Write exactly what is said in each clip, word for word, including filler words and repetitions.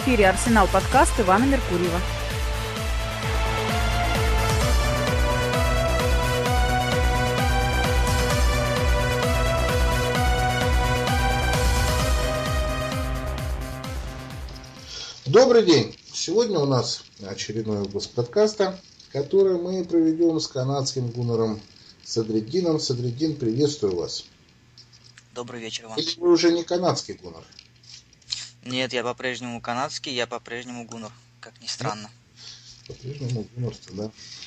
эфире «Арсенал» подкаст Ивана Меркурьева. Добрый день! Сегодня у нас очередной выпуск подкаста, который мы проведем с канадским гуннером Садриддином. Садриддин, приветствую вас. Добрый вечер вам. Или вы уже не канадский гуннер? Нет, я по-прежнему канадский, я по-прежнему гуннер, как ни странно. По-прежнему гуннер,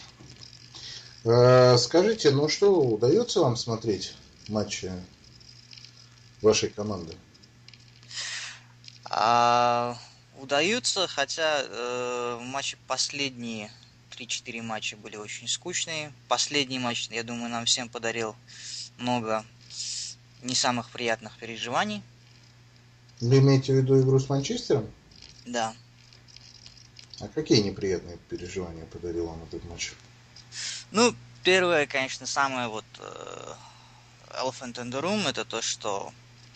да. Скажите, ну что, удается вам смотреть матчи вашей команды? А, удаются, хотя э, матчи последние три-четыре матча были очень скучные. Последний матч, я думаю, нам всем подарил много не самых приятных переживаний. Вы имеете в виду игру с Манчестером? Да. А какие неприятные переживания подарил вам этот матч? Ну, первое, конечно, самое вот э, elephant in the room, это то, что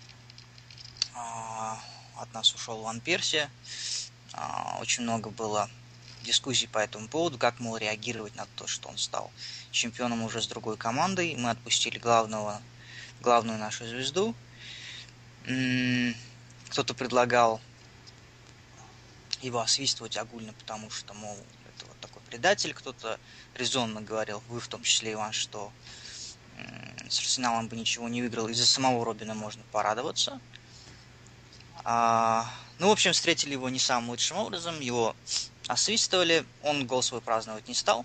э, от нас ушел Ван Перси. Э, очень много было дискуссий по этому поводу, как, мол, реагировать на то, что он стал чемпионом уже с другой командой. Мы отпустили главного, главную нашу звезду. М-м, кто-то предлагал его освистывать огульно, потому что, мол, это вот такой предатель. Кто-то резонно говорил, вы в том числе, Иван, что м- с Арсеналом бы ничего не выиграл. Из-за самого Робина можно порадоваться. А, ну, в общем, встретили его не самым лучшим образом. Его освистывали. Он гол свой праздновать не стал.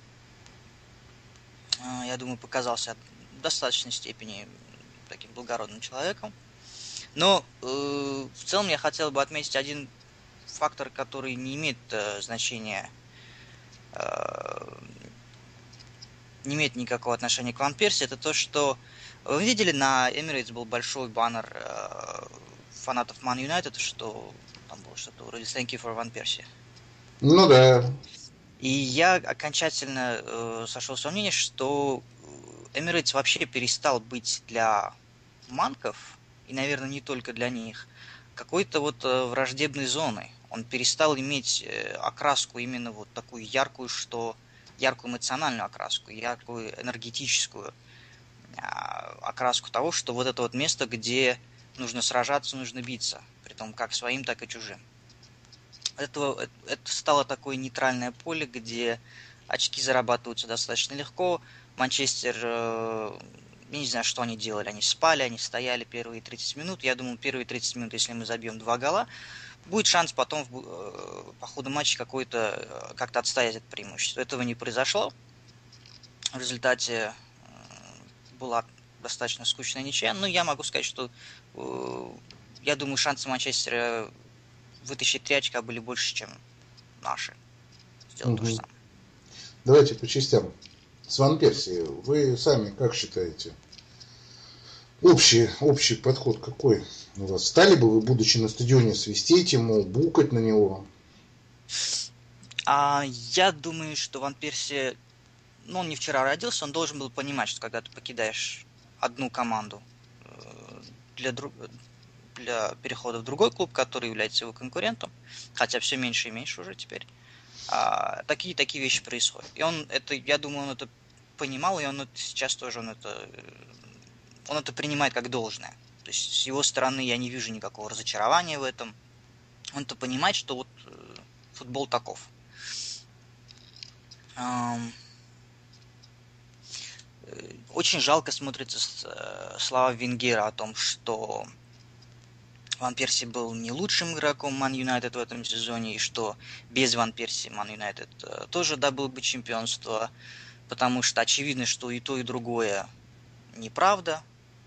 А, я думаю, показался в достаточной степени таким благородным человеком. Но э, в целом я хотел бы отметить один фактор, который не имеет э, значения, э, не имеет никакого отношения к Ван Перси. Это то, что вы видели, на Emirates был большой баннер э, фанатов Man United, что там было что-то вроде Thank you for Van Persie. Ну да. И я окончательно э, сошел с мнения, что Emirates вообще перестал быть для манков, и, наверное, не только для них, какой-то вот э, враждебной зоной. Он перестал иметь э, окраску именно вот такую яркую, что яркую эмоциональную окраску, яркую энергетическую э, окраску того, что вот это вот место, где нужно сражаться, нужно биться, притом как своим, так и чужим. Это, это стало такое нейтральное поле, где очки зарабатываются достаточно легко. Манчестер, э, я не знаю, что они делали. Они спали, они стояли первые тридцать минут. Я думал, первые тридцать минут, если мы забьем два гола, будет шанс потом в, э, по ходу матча какой-то, э, как-то отстоять это преимущество. Этого не произошло. В результате э, была достаточно скучная ничья. Но я могу сказать, что э, я думаю, шансы Манчестера вытащить три очка были больше, чем наши. Сделать угу. то же самое. Давайте по частям. С Ван Перси, вы сами как считаете? Общий, общий подход какой у вас? Стали бы вы, будучи на стадионе, свистеть ему, букать на него? А, я думаю, что Ван Перси, ну, он не вчера родился, он должен был понимать, что когда ты покидаешь одну команду для, друг... для перехода в другой клуб, который является его конкурентом, хотя все меньше и меньше уже теперь, а, такие такие вещи происходят. И он это, я думаю, он это понимал, и он это, сейчас тоже он это, он это принимает как должное. То есть с его стороны я не вижу никакого разочарования в этом. Он это понимает, что вот э, футбол таков. Эм, э, очень жалко смотрится э, слова Венгера о том, что Ван Перси был не лучшим игроком Ман Юнайтед в этом сезоне, и что без Ван Перси Ман Юнайтед тоже добыл бы чемпионство, потому что очевидно, что и то, и другое неправда.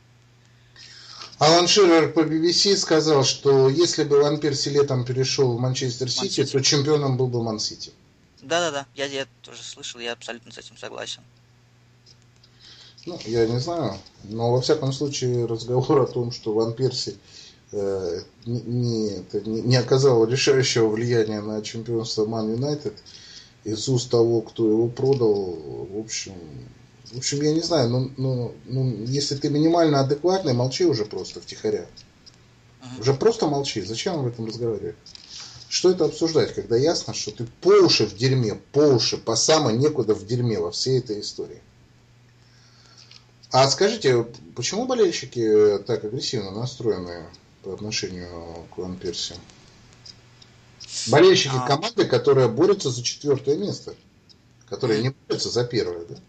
Алан Ширер по би би си сказал, что если бы Ван Перси летом перешел в Манчестер Сити, то чемпионом был бы Ман Сити. Да-да-да, я, я тоже слышал, я абсолютно с этим согласен. Ну, я не знаю, но во всяком случае разговор о том, что Ван Перси э, не, не, не оказал решающего влияния на чемпионство Ман Юнайтед из уст того, кто его продал, в общем, в общем, я не знаю, но, но, но если ты минимально адекватный, молчи уже просто втихаря. Uh-huh. Уже просто молчи, зачем об этом разговаривать? Что это обсуждать, когда ясно, что ты по уши в дерьме, по уши, по самой некуда в дерьме во всей этой истории? А скажите, почему болельщики так агрессивно настроены по отношению к Ван Перси? Болельщики А, команды, которая борется за четвертое место, которая не борется за первое, да?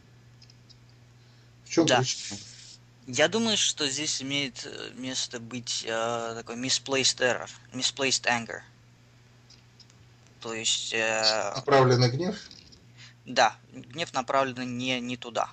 В чем да. причина? Я думаю, что здесь имеет э, место быть э, такой misplaced error, misplaced anger. То есть, э, Направленный гнев? да, гнев направлен не, не туда.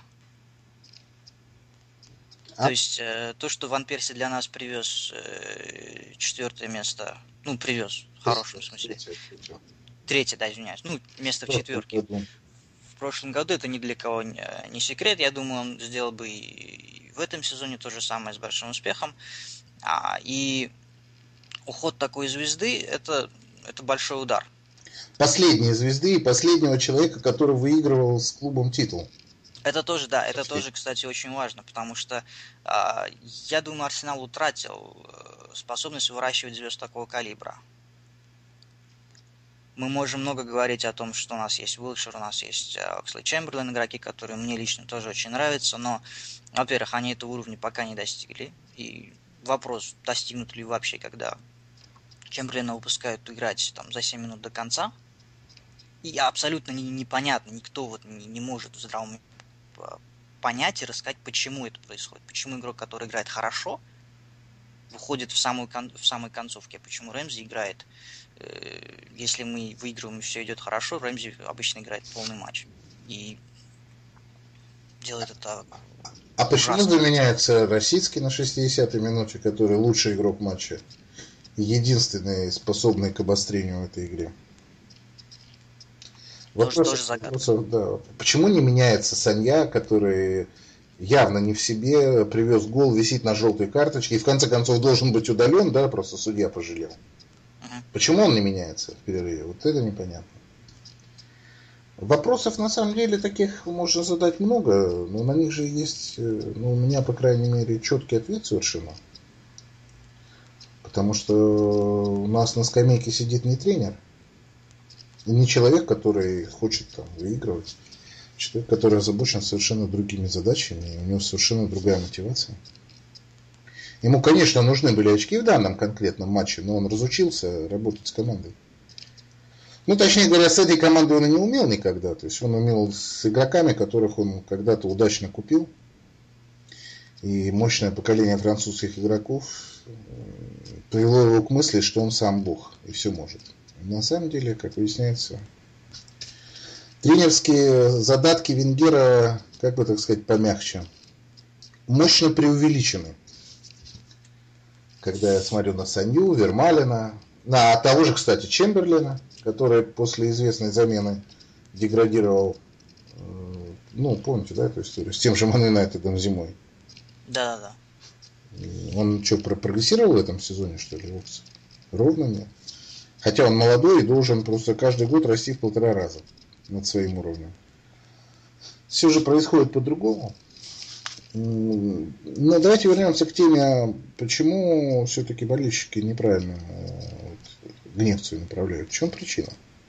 А? То есть, э, то, что Ван Перси для нас привез э, четвертое место, ну, привез, в хорошем смысле. Третье, да, извиняюсь. Ну, место в четверке. В прошлом году это ни для кого не, не секрет. Я думаю, он сделал бы и в этом сезоне то же самое с большим успехом. А, и уход такой звезды это, это большой удар. Последней звезды и последнего человека, который выигрывал с клубом титул. Это тоже, да, это тоже, кстати, очень важно, потому что а, я думаю, Арсенал утратил способность выращивать звезд такого калибра. Мы можем много говорить о том, что у нас есть Уилшер, у нас есть Оксли Чемберлен, игроки, которые мне лично тоже очень нравятся, но, во-первых, они этого уровня пока не достигли, и вопрос, достигнут ли вообще, когда Чемберлена выпускают играть там за семь минут до конца, и абсолютно не, непонятно, никто вот не, не может в здравом понять и рассказать, почему это происходит, почему игрок, который играет хорошо, выходит в самую, в самой концовке, почему Рэмзи играет. Если мы выигрываем и все идет хорошо, Рэмзи обычно играет полный матч. И делает это А почему заменяется Росицкий на шестидесятой минуте, который лучший игрок матча? Единственный, способный к обострению в этой игре? Тоже, Вопрос, тоже загадка. вопрос, да. Почему не меняется Санья, который явно не в себе, привез гол, висит на желтой карточке и в конце концов должен быть удален, да, просто судья пожалел. Uh-huh. Почему он не меняется в перерыве? Вот это непонятно. Вопросов на самом деле таких можно задать много, но на них же есть, ну, у меня, по крайней мере, четкий ответ совершенно. Потому что у нас на скамейке сидит не тренер, и не человек, который хочет там выигрывать. Человек, который озабочен совершенно другими задачами, и у него совершенно другая мотивация. Ему, конечно, нужны были очки в данном конкретном матче, но он разучился работать с командой. Ну, точнее говоря, с этой командой он и не умел никогда. То есть он умел с игроками, которых он когда-то удачно купил. И мощное поколение французских игроков привело его к мысли, что он сам бог и все может. На самом деле, как выясняется, тренерские задатки Венгера, как бы так сказать, помягче, мощно преувеличены. Когда я смотрю на Санью, Вермалена, на того же, кстати, Чемберлена, который после известной замены деградировал, ну, помните, да, эту историю, с тем же Ман Юнайтедом зимой. Да, да. Он что, прогрессировал в этом сезоне, что ли? Ровно нет. Хотя он молодой и должен просто каждый год расти в полтора раза над своим уровнем. Все же происходит по-другому. Но давайте вернемся к теме, почему все-таки болельщики неправильно гнев свой направляют. В чем причина?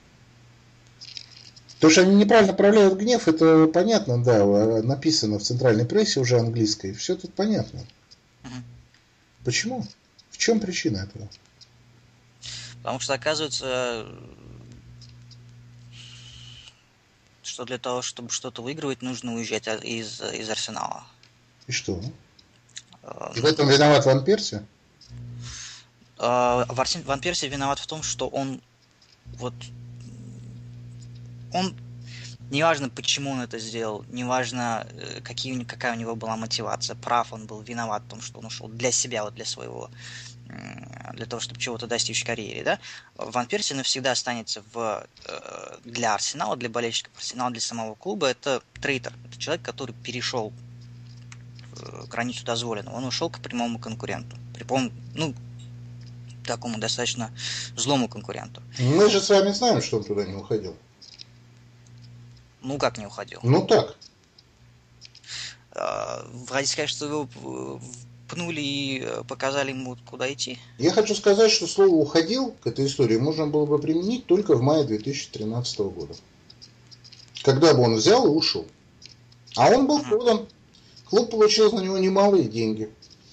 То, что они неправильно направляют гнев, это понятно, да, написано в центральной прессе уже английской, все тут понятно. Угу. Почему? В чем причина этого? Потому что оказывается, что для того, чтобы что-то выигрывать, нужно уезжать из, из Арсенала. И что? И в этом виноват Ван Перси? Ван Перси виноват в том, что он вот он неважно, почему он это сделал, неважно, какие, какая у него была мотивация, прав он был, виноват в том, что он ушел для себя, вот для своего, для того, чтобы чего-то достичь в карьере, да, Ван Перси навсегда останется в, для Арсенала, для болельщиков Арсенала, для самого клуба, это трейтер, это человек, который перешел границу дозволенного, он ушел к прямому конкуренту, прямому, ну, такому достаточно злому конкуренту. Мы же с вами знаем, что он туда не уходил. Ну, как не уходил? Ну, так. Вы хотите сказать, что его толкнули и показали ему, куда идти. Я хочу сказать, что слово «уходил» к этой истории можно было бы применить только в мае две тысячи тринадцатого года. Когда бы он взял и ушел. А он был продан. Клуб получил за него немалые деньги.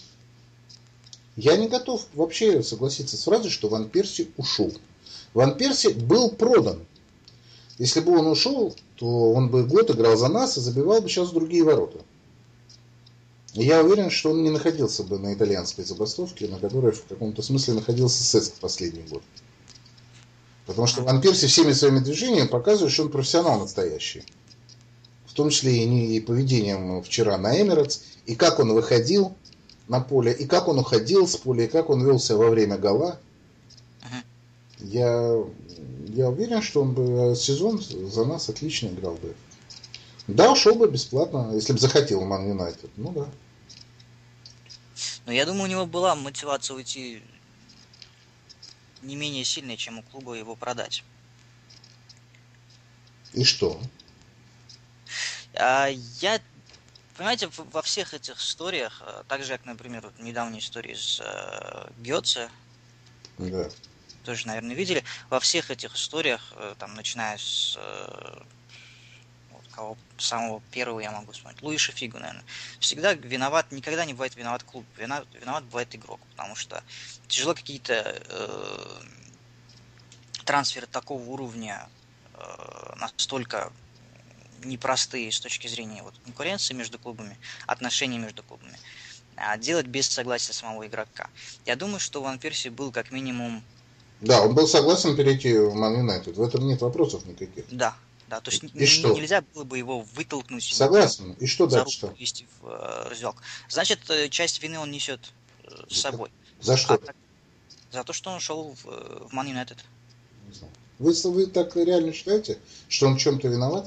Я не готов вообще согласиться с фразой, что Ван Перси ушел. Ван Перси был продан. Если бы он ушел, то он бы год играл за нас и забивал бы сейчас в другие ворота. Я уверен, что он не находился бы на итальянской забастовке, на которой в каком-то смысле находился Сеск последний год. Потому что Ван Перси всеми своими движениями показывает, что он профессионал настоящий. В том числе и поведением вчера на Эмирейтс, и как он выходил на поле, и как он уходил с поля, и как он вел себя во время гола. Я, я уверен, что он бы сезон за нас отлично играл бы. Да, ушел бы бесплатно, если бы захотел Ман Юнайтед. Ну да. Но я думаю, у него была мотивация уйти не менее сильная, чем у клуба его продать. И что? А, я, понимаете, во всех этих историях, так же, как, например, вот недавней истории с э, Гёце, да. Тоже, наверное, видели, во всех этих историях, там, начиная с э, вот, кого самого первого я могу вспомнить, Луиша Фигу, наверное, всегда виноват, никогда не бывает виноват клуб, виноват, виноват бывает игрок, потому что тяжело какие-то э, трансферы такого уровня э, настолько непростые с точки зрения вот, конкуренции между клубами, отношений между клубами, а делать без согласия самого игрока. Я думаю, что Ван Перси был как минимум. Да, он был согласен перейти в Ман Юнайтед. В этом нет вопросов никаких. Да, да. То есть и н- что? нельзя было бы его вытолкнуть. Согласен. И что дальше? За руку ввести в э, раздевалку. Значит, часть вины он несет э, с собой. За что? А так, за то, что он шел в, в Ман Юнайтед. Вы, вы так реально считаете, что он в чем-то виноват?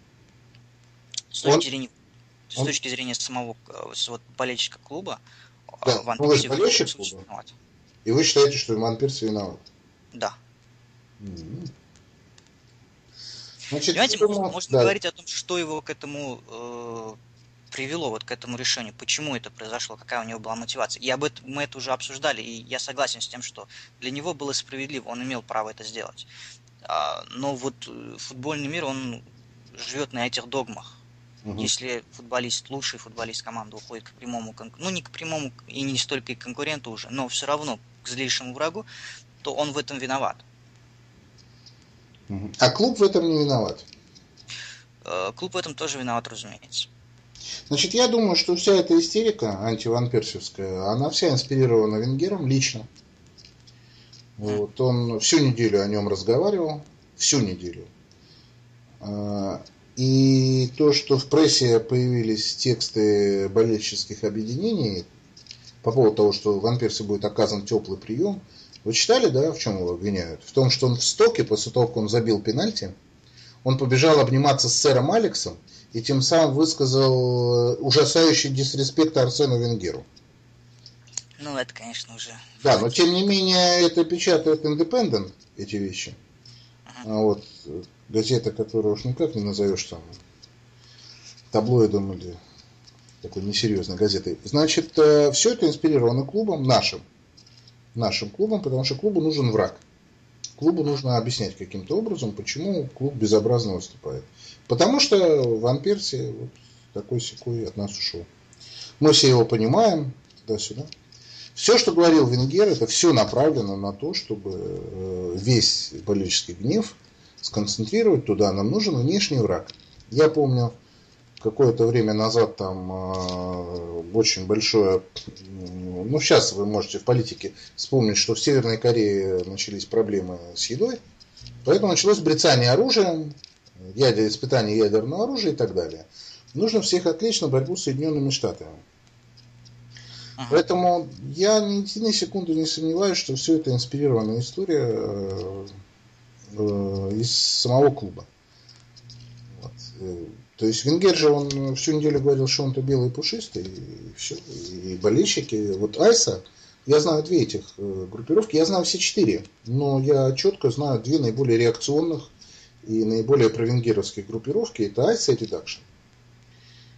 С точки, он... зрения, с он... точки зрения самого с, вот, болельщика клуба, да, Ван ну, Перси болельщик клуба. Виноват. И вы считаете, что Ван Перси виноват? Да. Mm-hmm. Значит, понимаете, думаю... можно, можно да. говорить о том, что его к этому э, привело, вот к этому решению, почему это произошло, какая у него была мотивация. И об этом мы это уже обсуждали, и я согласен с тем, что для него было справедливо, он имел право это сделать. А, но вот футбольный мир, он живет на этих догмах. Угу. Если футболист, лучший футболист команды уходит к прямому, ну не к прямому и не столько и к конкуренту уже, но все равно к злейшему врагу, то он в этом виноват. А клуб в этом не виноват? Клуб в этом тоже виноват, разумеется. Значит, я думаю, что вся эта истерика антиванперсовская, она вся инспирирована Венгером лично. Вот, он всю неделю о нем разговаривал, всю неделю. И то, что в прессе появились тексты болельческих объединений по поводу того, что Ван Перси будет оказан теплый прием, вы читали, да, в чем его обвиняют? В том, что он в Стоке, после того, как он забил пенальти, он побежал обниматься с сэром Алексом и тем самым высказал ужасающий дисреспект Арсену Венгеру. Ну, это, конечно, уже... Да, но тем не менее это печатает Independent, эти вещи. Uh-huh. А вот газета, которую уж никак не назовешь там таблоидом или такой несерьезной газетой. Значит, все это инспирировано клубом нашим. Нашим клубом, потому что клубу нужен враг. Клубу нужно объяснять каким-то образом, почему клуб безобразно выступает. Потому что Ван Перси вот такой-сякой от нас ушел. Мы все его понимаем, туда-сюда. Все, что говорил Венгер, это все направлено на то, чтобы весь болельческий гнев сконцентрировать туда. Нам нужен внешний враг. Я помню, какое-то время назад там э, очень большое, ну сейчас вы можете в политике вспомнить, что в Северной Корее начались проблемы с едой, поэтому началось брецание оружием, ядер, испытание ядерного оружия и так далее. Нужно всех отвлечь на борьбу с Соединенными Штатами. Ага. Поэтому я ни единой секунды не сомневаюсь, что все это инспирированная история э, э, из самого клуба. Вот. То есть Венгер же, он всю неделю говорил, что он-то белый пушистый, и все. И болельщики, вот Айса, я знаю две этих группировки, я знаю все четыре, но я четко знаю две наиболее реакционных и наиболее провенгеровские группировки, это Айса и Редакшн.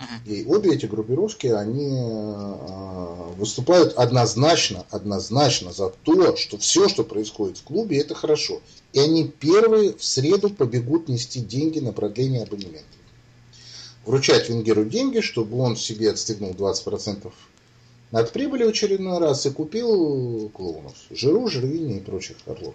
И обе эти группировки, они э, выступают однозначно, однозначно за то, что все, что происходит в клубе, это хорошо. И они первые в среду побегут нести деньги на продление абонемента. Вручать Венгеру деньги, чтобы он себе отстегнул двадцать процентов от прибыли в очередной раз и купил клоунов. Жиру, Жервини и прочих орлов.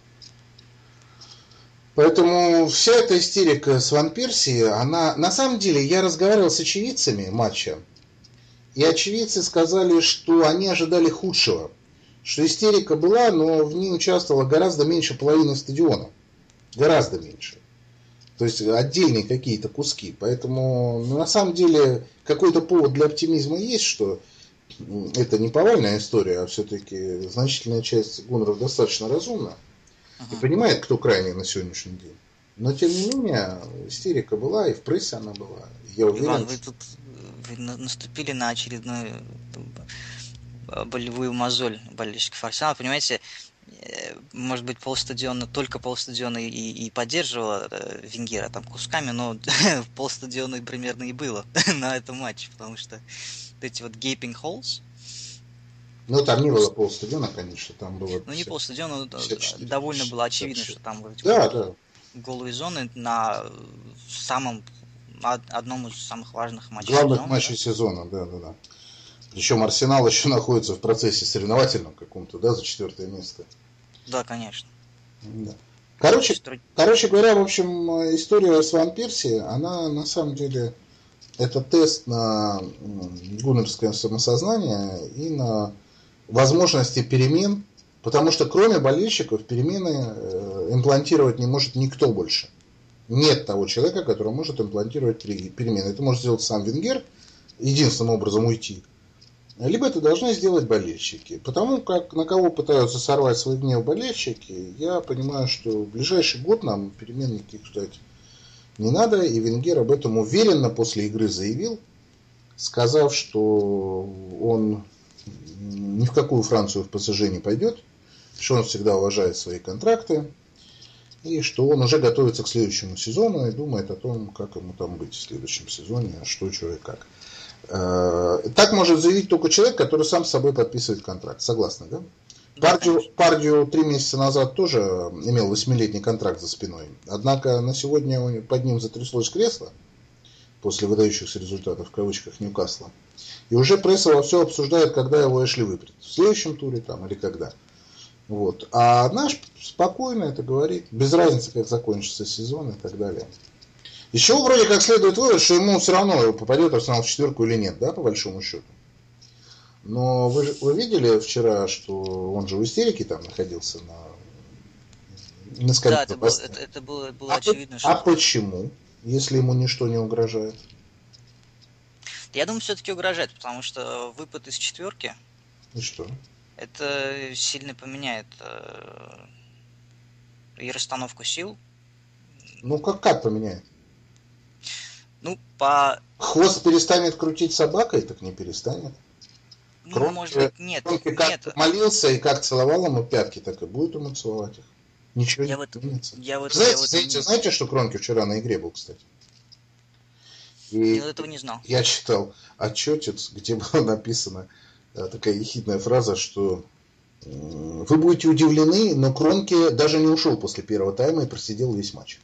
Поэтому вся эта истерика с Ван Перси, она... На самом деле, я разговаривал с очевидцами матча, и очевидцы сказали, что они ожидали худшего. Что истерика была, но в ней участвовало гораздо меньше половины стадиона. Гораздо меньше. То есть отдельные какие-то куски. Поэтому, ну, на самом деле, какой-то повод для оптимизма есть, что это не повальная история, а все-таки значительная часть гуннеров достаточно разумна. И понимает, кто крайний на сегодняшний день. Но, тем не менее, истерика была, и в прессе она была. Я уверен, Иван, вы тут вы наступили на очередную болевую мозоль болельщиков Арсенала. Понимаете, может быть, полстадиона, только полстадиона и, и поддерживала Венгера там кусками, но полстадиона примерно и было на этом матче, потому что эти вот gaping holes. Ну, там не было полстадиона, конечно, там было... Ну, не полстадиона, довольно было очевидно, пятьдесят шесть. что там вот эти да, вот да. голые зоны на самом, одном из самых важных матчей Главных сезона. матчей Да? сезона, да, да, да. Причем Арсенал еще находится в процессе соревновательном каком-то, да, за четвертое место. Да, конечно. Да. Короче, короче говоря, в общем, история с Ван Перси, она на самом деле это тест на гуннерское самосознание и на возможности перемен, потому что кроме болельщиков перемены имплантировать не может никто больше. Нет того человека, который может имплантировать перемены. Это может сделать сам Венгер, единственным образом уйти. Либо это должны сделать болельщики. Потому как на кого пытаются сорвать свой гнев болельщики, я понимаю, что в ближайший год нам перемен никаких ждать не надо. И Венгер об этом уверенно после игры заявил, сказав, что он ни в какую Францию в ПСЖ не пойдет, что он всегда уважает свои контракты, и что он уже готовится к следующему сезону и думает о том, как ему там быть в следующем сезоне, что, что и как. Так может заявить только человек, который сам с собой подписывает контракт. Согласны, да? Да, Пардио, Пардио три месяца назад тоже имел восьмилетний контракт за спиной. Однако на сегодня под ним затряслось кресло после выдающихся результатов в кавычках Ньюкасла. И уже пресса во все обсуждает, когда его Эшли выпрет. В следующем туре там или когда. Вот. А наш спокойно это говорит. Без разницы, как закончится сезон и так далее. Еще вроде как следует вывод, что ему все равно попадет Арсенал в четверку или нет, да, по большому счету. Но вы, вы видели вчера, что он же в истерике там находился на, на скамье. Да, это, был, это, это было, было а очевидно. По, что... А почему, если ему ничто не угрожает? Я думаю, все-таки угрожает, потому что выпад из четверки. И что? Это сильно поменяет э, и расстановку сил. Ну как как поменяет? Ну, по... Хвост перестанет крутить собакой, так не перестанет. Ну, Кромки, может быть, нет. Кромки как нет. молился и как целовал ему пятки, так и будет ему целовать их. Ничего я не вот, изменится. я вот, знаете, я вот... знаете, знаете, что Кромки вчера на игре был, кстати? И я этого не знал. Я читал отчетец, где было написано такая ехидная фраза, что вы будете удивлены, но Кромки даже не ушел после первого тайма и просидел весь матч.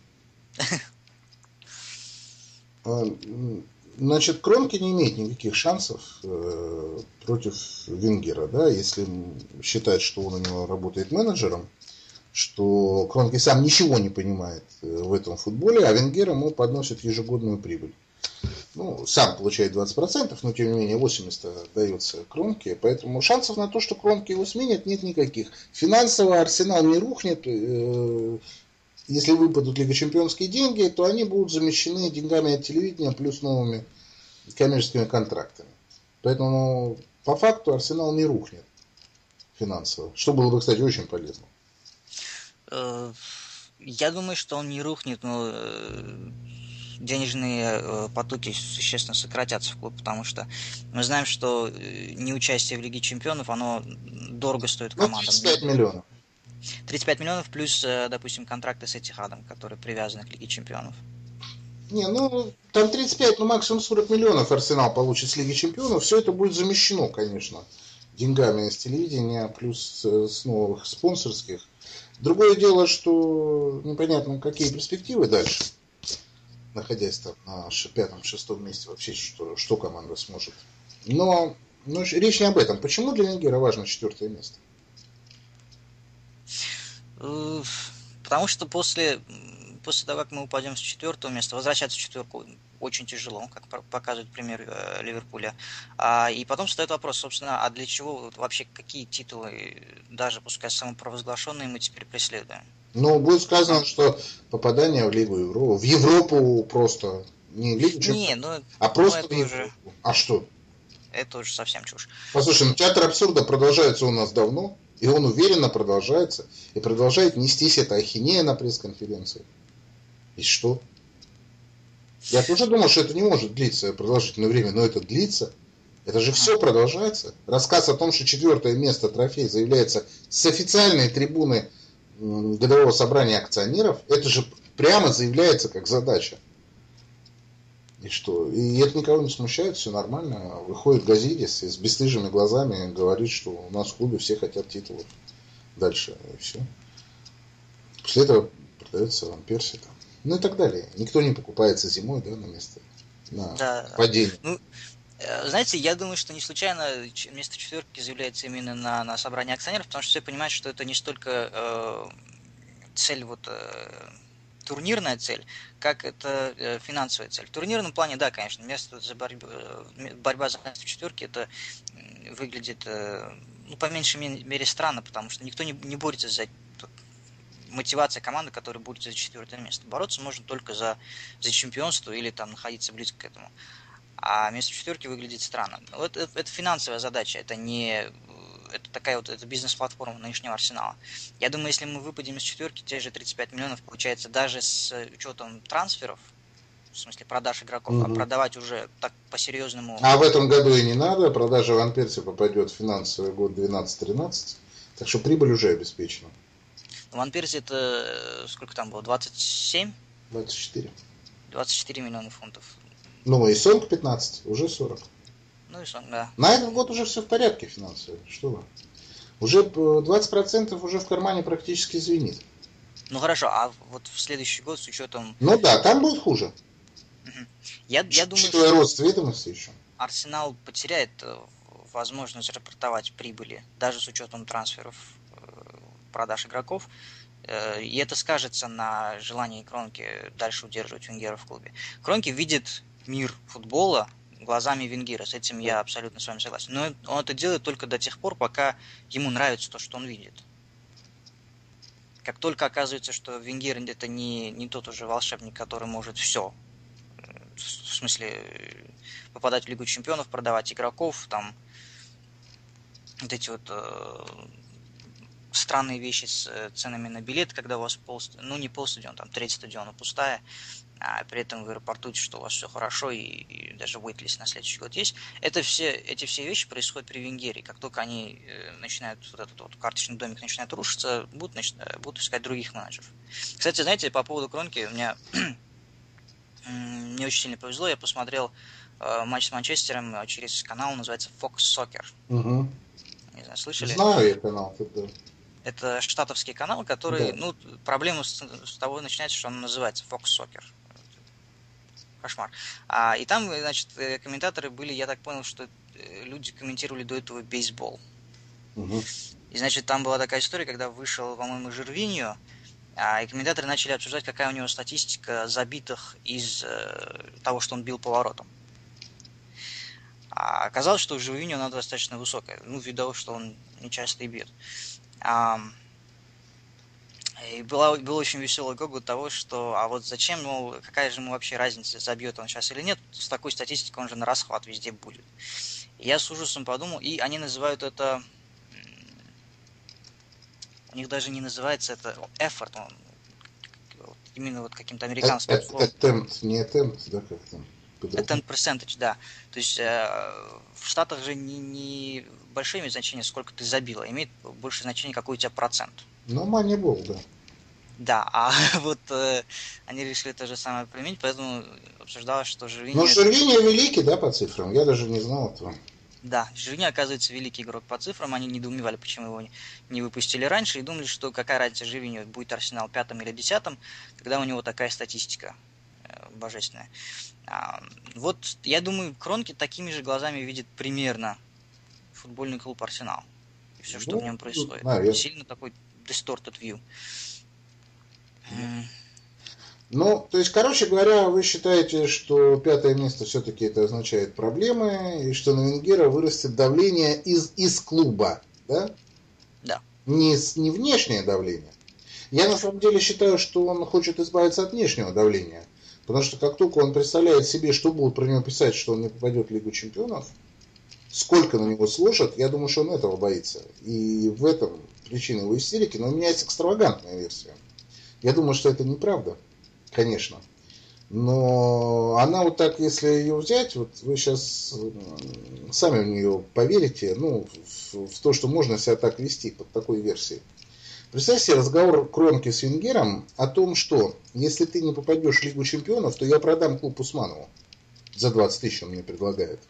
Значит, Кромки не имеет никаких шансов э, против Венгера, да, если считать, что он у него работает менеджером, что Кромки сам ничего не понимает в этом футболе, а Венгер ему подносит ежегодную прибыль. Ну, сам получает двадцать процентов, но тем не менее восемьдесят процентов дается Кромке, поэтому шансов на то, что Кромки его сменят, нет никаких. Финансово Арсенал не рухнет. Э, Если выпадут Лига Чемпионские деньги, то они будут замещены деньгами от телевидения плюс новыми коммерческими контрактами. Поэтому по факту Арсенал не рухнет финансово. Что было бы, кстати, очень полезно. Я думаю, что он не рухнет, но денежные потоки существенно сократятся в клуб, потому что мы знаем, что неучастие в Лиге Чемпионов, оно дорого стоит командам. тридцать пять миллионов. тридцать пять миллионов плюс, допустим, контракты с Этихадом, которые привязаны к Лиге Чемпионов. Не, ну, там тридцать пять, ну, максимум сорок миллионов Арсенал получит с Лиги Чемпионов. Все это будет замещено, конечно, деньгами с телевидения, плюс с новых спонсорских. Другое дело, что непонятно, какие перспективы дальше, находясь там на пятом-шестом месте, вообще, что, что команда сможет. Но, но речь не об этом. Почему для Венгера важно четвертое место? Потому что после, после того, как мы упадем с четвертого места, возвращаться в четверку очень тяжело, как показывает пример э, Ливерпуля. А, и потом встает вопрос, собственно, а для чего вообще какие титулы, даже пускай самопровозглашенные, мы теперь преследуем? Ну, будет сказано, что попадание в Лигу Европы, в Европу просто, не в Лигу Не, Чемпионов, ну, а ну просто в это Европу. уже, А что? это уже совсем чушь. Послушай, ну театр абсурда продолжается у нас давно, и он уверенно продолжается, и продолжает нестись эта ахинея на пресс-конференции. И что? Я тоже думал, что это не может длиться продолжительное время, но это длится. Это же все продолжается. Рассказ о том, что четвертое место трофей заявляется с официальной трибуны годового собрания акционеров, это же прямо заявляется как задача. И что? И это никого не смущает, все нормально. Выходит Газидис и с бесстыжими глазами говорит, что у нас в клубе все хотят титулов. Дальше, и все. После этого продается Ван Перси там. Ну и так далее. Никто не покупается зимой, да, на место на Да. падение. Ну, знаете, я думаю, что не случайно место четверки заявляется именно на, на собрании акционеров, потому что все понимают, что это не столько э, цель вот э, турнирная цель, как это э, финансовая цель. В турнирном плане, да, конечно, место за борьбу, э, борьба за место в четверке, это э, выглядит, э, ну, по меньшей мере, странно, потому что никто не, не борется за мотивация команды, которая будет за четвертое место. Бороться можно только за, за чемпионство или там находиться близко к этому. А место в четверке выглядит странно. Вот это, это финансовая задача, это не это такая вот это бизнес-платформа нынешнего Арсенала. Я думаю, если мы выпадем из четверки, те же тридцать пять миллионов получается даже с учетом трансферов, в смысле продаж игроков, угу. А продавать уже так по-серьезному. А в этом году и не надо, продажа Ван Перси попадет в финансовый год двенадцать-тринадцать, так что прибыль уже обеспечена. Ван Перси это сколько там было, двадцать семь? двадцать четыре. двадцать четыре миллиона фунтов. Ну и Сонг пятнадцать, уже сорок. Ну и Сонг, да. На этот год уже все в порядке финансово, что вы. Уже двадцать процентов уже в кармане практически звенит. Ну хорошо, а вот в следующий год с учетом... Ну да, там будет хуже. Угу. Я, я думаю, что рост ведомости еще. Арсенал потеряет возможность рапортовать прибыли, даже с учетом трансферов, продаж игроков. И это скажется на желании Кронки дальше удерживать Венгера в клубе. Кронки видит мир футбола глазами Венгера. С этим я абсолютно с вами согласен. Но он это делает только до тех пор, пока ему нравится то, что он видит. Как только оказывается, что Венгер это не, не тот уже волшебник, который может все. В смысле, попадать в Лигу Чемпионов, продавать игроков, там вот эти вот э, странные вещи с ценами на билет, когда у вас пол, ну не полстадиона, там треть стадиона пустая, а при этом вы рапортуете, что у вас все хорошо и, и даже вейтлист на следующий год есть. Это все, эти все вещи происходят при Венгере. Как только они э, начинают, вот этот вот карточный домик начинает рушиться, будут, нач... будут искать других менеджеров. Кстати, знаете, по поводу Кронки, у меня мне очень сильно повезло, я посмотрел э, матч с Манчестером через канал, называется Fox Soccer. Угу. Не знаю, слышали? Знаю я канал. Это, это штатовский канал, который, да. ну, проблема с, с того начинается, что он называется Fox Soccer. Кошмар. А, и там, значит, комментаторы были, я так понял, что люди комментировали до этого бейсбол. Угу. И, значит, там была такая история, когда вышел, по-моему, Жервиньо, и комментаторы начали обсуждать, какая у него статистика забитых из э, того, что он бил по воротам. А оказалось, что у Жервиньо она достаточно высокая, ну, ввиду того, что он не часто и бьет. А, и была, был очень веселый гогот того, что а вот зачем, ну, какая же ему вообще разница, забьет он сейчас или нет, с такой статистикой он же на расхват везде будет. И я с ужасом подумал, и они называют это... У них даже не называется это effort, он, именно вот каким-то американским словом. Attempt, не attempt, да, как там? Attempt percentage, да. То есть э, в Штатах же не, не большое имеет значение, сколько ты забил, а имеет большее значение, какой у тебя процент. Ну, Moneyball, да. Да, а вот э, они решили то же самое применить, поэтому обсуждалось, что Ну, Жервиньо... Жервиньо великий, да, по цифрам? Я даже не знал этого. Да, Жервиньо, оказывается, великий игрок по цифрам. Они недоумевали, почему его не, не выпустили раньше, и думали, что какая разница Жервиньо, будет Арсенал пятым или десятым, когда у него такая статистика э, божественная. А, вот, я думаю, Кронки такими же глазами видит примерно футбольный клуб Арсенал. И все, что в Ну, нем происходит. наверное. Сильно такой distorted view. М, Ну, то есть, короче говоря, вы считаете, что пятое место все-таки это означает проблемы, и что на Венгера вырастет давление из, из клуба, да? Да. Не, с- не внешнее давление. Я на самом деле считаю, что он хочет избавиться от внешнего давления. Потому что как только он представляет себе, что будут про него писать, что он не попадет в Лигу Чемпионов, сколько на него сложат, я думаю, что он этого боится. И в этом причина его истерики. Но у меня есть экстравагантная версия. Я думаю, что это неправда, конечно. Но она вот так, если ее взять, вот вы сейчас сами в нее поверите, ну, в, в то, что можно себя так вести под такой версией. Представьте себе разговор Кронки с Венгером о том, что если ты не попадешь в Лигу Чемпионов, то я продам клуб Усманову. За двадцать тысяч он мне предлагает.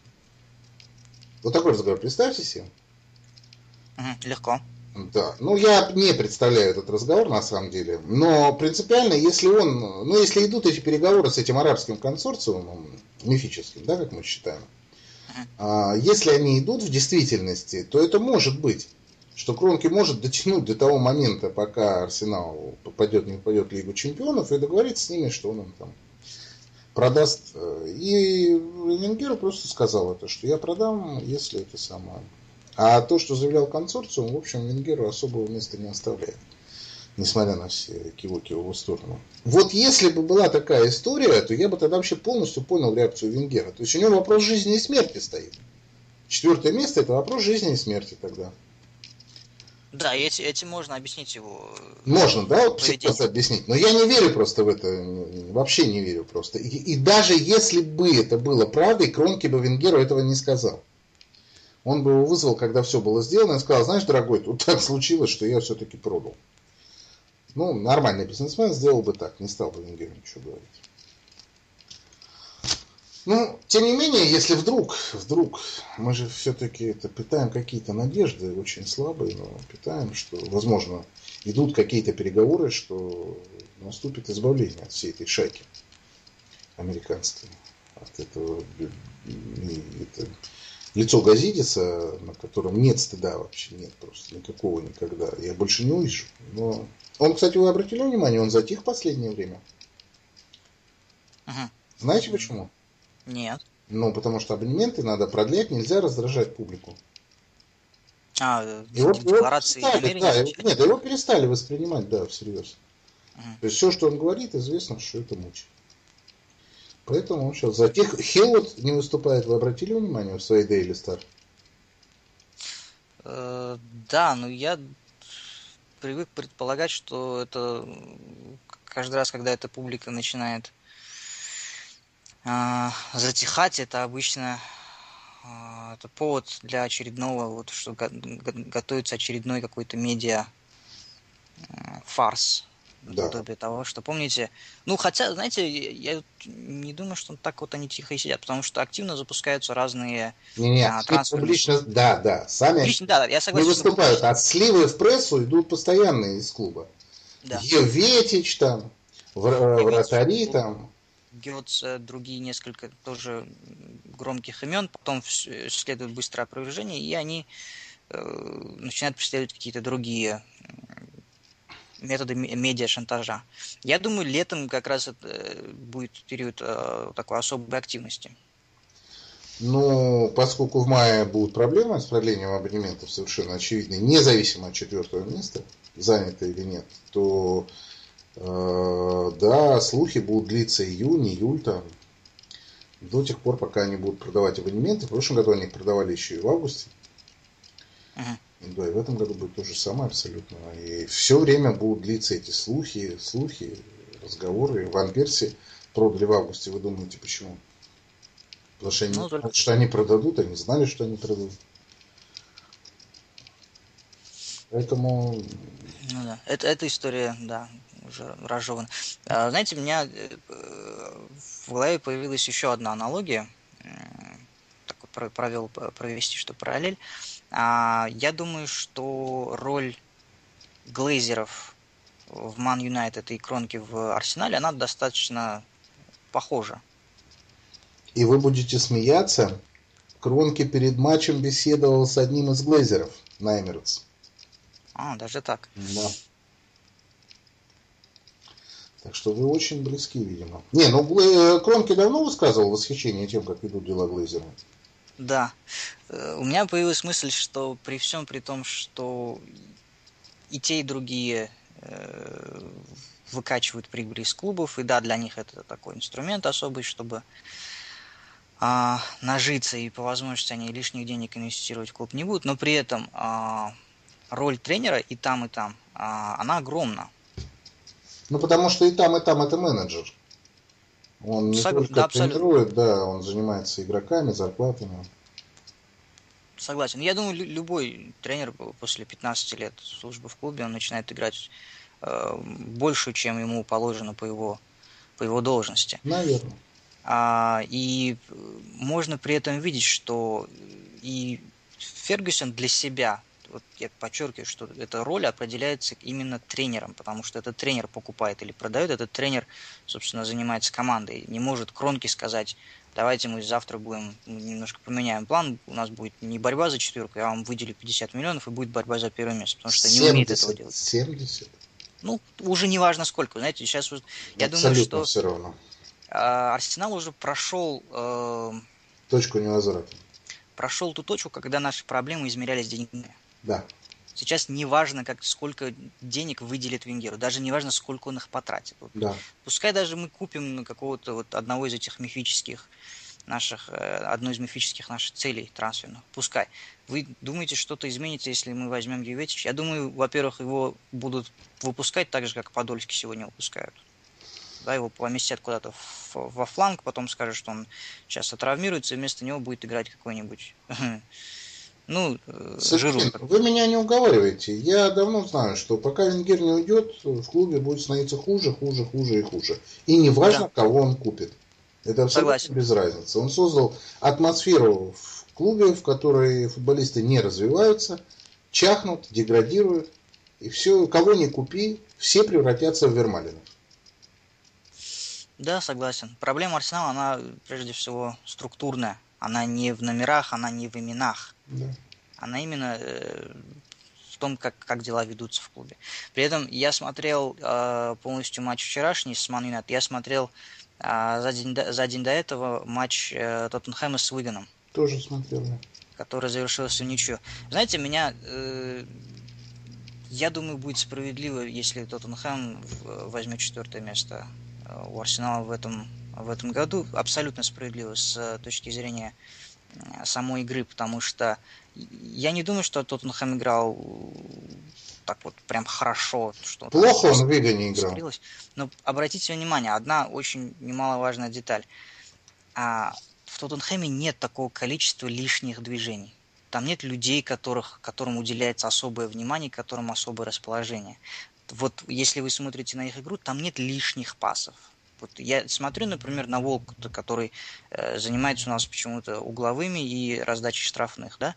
Вот такой разговор, представьте себе. Мгм, легко. Да, ну я не представляю этот разговор на самом деле, но принципиально, если он, ну если идут эти переговоры с этим арабским консорциумом, мифическим, да, как мы считаем, Мгм. а, если они идут в действительности, то это может быть, что Кронки может дотянуть до того момента, пока Арсенал попадет, не попадет в Лигу Чемпионов, и договориться с ними, что он им там продаст. И Венгер просто сказал это, что я продам, если это самое. А то, что заявлял консорциум, в общем, Венгеру особого места не оставляет, несмотря на все кивоки в его сторону. Вот если бы была такая история, то я бы тогда вообще полностью понял реакцию Венгера. То есть у него вопрос жизни и смерти стоит. Четвертое место – это вопрос жизни и смерти тогда. Да, и эти, этим можно объяснить его Можно, да, э, вот поведение. сейчас объяснить. Но я не верю просто в это, вообще не верю просто. И, и даже если бы это было правдой, Кронки бы Венгеру этого не сказал. Он бы его вызвал, когда все было сделано, и сказал: знаешь, дорогой, тут так случилось, что я все-таки продал. Ну, нормальный бизнесмен сделал бы так, не стал бы Венгеру ничего говорить. Ну, тем не менее, если вдруг, вдруг, мы же все-таки это питаем какие-то надежды, очень слабые, но питаем, что, возможно, идут какие-то переговоры, что наступит избавление от всей этой шайки американской, от этого это, лицо Газидиса, на котором нет стыда вообще, нет просто никакого никогда, я больше не увижу. Но он, кстати, вы обратили внимание, он затих в последнее время. Мгм. Знаете почему? Нет. Ну, потому что абонементы надо продлять, нельзя раздражать публику. А, э, Его, в его декларации перестали, намерений да, означает? нет, его перестали воспринимать, да, всерьез. Мгм. То есть все, что он говорит, известно, что это муть. Поэтому он сейчас затих. Хилвуд не выступает, вы обратили внимание, в своей Daily Star? Э, да, но я привык предполагать, что это м, каждый раз, когда эта публика начинает а, затихать, это обычно а, это повод для очередного, вот что го- го- готовится очередной какой-то медиа м, фарс, Да. наподобие того, что помните. Ну, хотя, знаете, я я не думаю, что так вот они тихо и сидят, потому что активно запускаются разные Не-не, а, они трансферные. публично, да, да, сами они Публично, да, я не согласен, что выступают, публично. а сливы в прессу идут постоянные из клуба. Да. Еветич там, Вра- Явить Вратари там. Гётце, другие несколько тоже громких имен, потом вс- следует быстрое опровержение, и они э, начинают преследовать какие-то другие методы ме- медиа-шантажа. Я думаю, летом как раз это э, будет период э, такой особой активности. Ну, поскольку в мае будут проблемы с продлением абонементов совершенно очевидны, независимо от четвертого места, занято или нет, то э, да, слухи будут длиться июнь, июль там, до тех пор, пока они будут продавать абонементы. В прошлом году они их продавали еще и в августе. Мгм. Да, и в этом году будет то же самое абсолютно. И все время будут длиться эти слухи, слухи, разговоры. Ван Перси продали в августе. Вы думаете, почему? Потому что они Ну, знали, только... что они продадут, они знали, что они продадут. Поэтому Ну да, это, эта история, да, уже разжеван. А, знаете, у меня э, в голове появилась еще одна аналогия. Так вот провел, провести, что параллель. А, я думаю, что роль Глейзеров в Ман Юнайтед и Кронки в Арсенале, она достаточно похожа. И вы будете смеяться, Кронки перед матчем беседовал с одним из Глейзеров на Эмирейтс. А, даже так. Да. Так что вы очень близки, видимо. Не, ну Кронки давно высказывал восхищение тем, как ведут дела Глейзера. Да. У меня появилась мысль, что при всем при том, что и те, и другие э, выкачивают прибыль из клубов, и да, для них это такой инструмент особый, чтобы э, нажиться, и по возможности они лишних денег инвестировать в клуб не будут, но при этом э, роль тренера и там, и там, э, она огромна. Ну, потому что и там, и там это менеджер. Он не Сог... только да, тренирует, да, он занимается игроками, зарплатами. Согласен. Я думаю, любой тренер после пятнадцати лет службы в клубе, он начинает играть э, больше, чем ему положено по его, по его должности. Наверное. А, и можно при этом видеть, что и Фергюсон для себя, вот я подчеркиваю, что эта роль определяется именно тренером, потому что этот тренер покупает или продает, этот тренер, собственно, занимается командой. Не может Кронки сказать: давайте мы завтра будем, немножко поменяем план, у нас будет не борьба за четверку, я вам выделю пятьдесят миллионов, и будет борьба за первое место, потому что семьдесят, не умеет этого делать. семьдесят. Ну, уже не важно сколько, знаете, сейчас вот, я Абсолютно думаю, что все равно. Арсенал уже прошел... Э, точку невозврата. Прошел ту точку, когда наши проблемы измерялись деньгами. Да. Сейчас не важно, как, сколько денег выделит Венгеру, даже не важно, сколько он их потратит. Вот, да. Пускай даже мы купим какого-то вот одного из этих мифических наших, одной из мифических наших целей трансферных. Пускай. Вы думаете, что-то изменится, если мы возьмем Йовечича? Я думаю, во-первых, его будут выпускать так же, как Подольский сегодня выпускают. Да, его поместят куда-то во фланг, потом скажут, что он сейчас отравмируется, и вместо него будет играть какой-нибудь... Ну, Жиру. Вы меня не уговариваете. Я давно знаю, что пока Венгер не уйдет, в клубе будет становиться хуже, хуже, хуже и хуже. И не важно, да. кого он купит. Это абсолютно Согласен. Без разницы. Он создал атмосферу в клубе, в которой футболисты не развиваются, чахнут, деградируют. И все, кого не купи, все превратятся в Вермалинов. Да, согласен. Проблема Арсенала, она прежде всего структурная. Она не в номерах, она не в именах. Да. Она именно э, в том, как, как дела ведутся в клубе. При этом я смотрел э, полностью матч вчерашний с Ман Юнайтед. Я смотрел э, за, день до, за день до этого матч э, Тоттенхэма с Уиганом. Тоже смотрел, да. Который завершился в ничью. Знаете, меня... Э, я думаю, будет справедливо, если Тоттенхэм возьмет четвертое место у Арсенала в этом, в этом году. Абсолютно справедливо с точки зрения самой игры, потому что я не думаю, что Тоттенхэм играл так вот прям хорошо. Что Плохо он в Вига не играл. Скрылось. Но обратите внимание, одна очень немаловажная деталь. А в Тоттенхэме нет такого количества лишних движений. Там нет людей, которых, которым уделяется особое внимание, которым особое расположение. Вот если вы смотрите на их игру, там нет лишних пасов. Вот я смотрю, например, на Волкота, который э, занимается у нас почему-то угловыми и раздачей штрафных, да,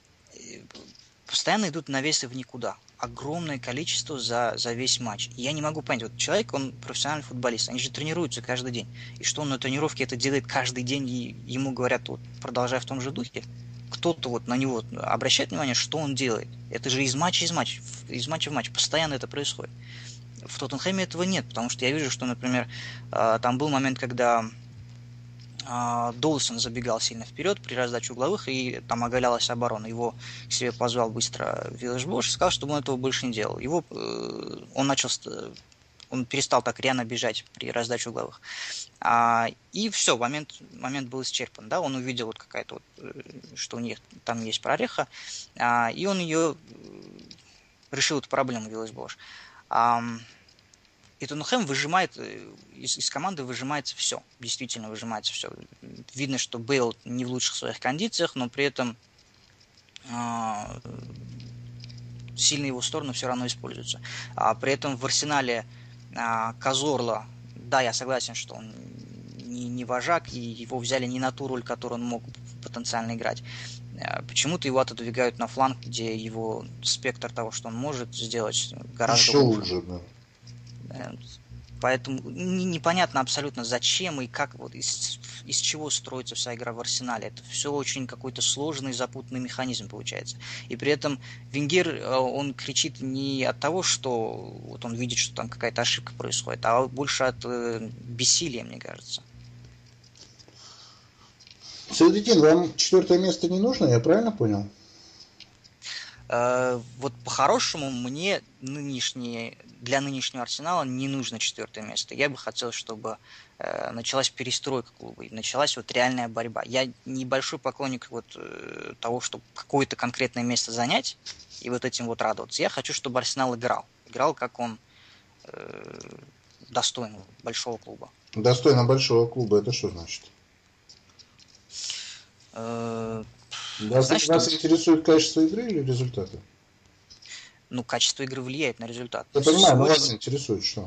постоянно идут навесы в никуда. Огромное количество за, за весь матч. И я не могу понять, вот человек, он профессиональный футболист, они же тренируются каждый день. И что он на тренировке это делает каждый день, и ему говорят, вот, продолжай в том же духе. Кто-то вот на него обращает внимание, что он делает. Это же из матча из матча, из матча в матч. Постоянно это происходит. В Тоттенхэме этого нет, потому что я вижу, что, например, там был момент, когда Доусон забегал сильно вперед при раздаче угловых, и там оголялась оборона. Его к себе позвал быстро Виллиш-Бош и сказал, чтобы он этого больше не делал. Его, он начал... Он перестал так рьяно бежать при раздаче угловых. А, и все, момент, момент был исчерпан. Да? Он увидел вот какая-то вот, что у них там есть прореха, а, и он ее решил эту проблему, Виллиш-Бош. А, и Тоттенхэм выжимает, из, из команды выжимается все. Действительно выжимается все. Видно, что Бейл не в лучших своих кондициях, но при этом а, сильные его стороны все равно используются. А при этом в Арсенале Казорла, да, я согласен, что он не, не вожак, и его взяли не на ту роль, которую он мог потенциально играть. Почему-то его отодвигают на фланг, где его спектр того, что он может сделать, гораздо Еще уже. уже, да. Поэтому непонятно абсолютно зачем и как, вот из, из чего строится вся игра в Арсенале. Это все очень какой-то сложный, запутанный механизм получается. И при этом Венгер, он кричит не от того, что вот он видит, что там какая-то ошибка происходит, а больше от э, бессилия, мне кажется. Саудитдин, вам четвертое место не нужно, я правильно понял? Э, вот по-хорошему мне нынешние, для нынешнего Арсенала не нужно четвертое место. Я бы хотел, чтобы э, началась перестройка клуба, и началась вот реальная борьба. Я небольшой поклонник вот э, того, чтобы какое-то конкретное место занять и вот этим вот радоваться. Я хочу, чтобы Арсенал играл. Играл, как он э, достоин большого клуба. Достойно большого клуба, это что значит? Э, Вас, Значит, вас он... интересует качество игры или результаты? Ну, качество игры влияет на результат. Я понимаю, сегодня... но вас интересует что?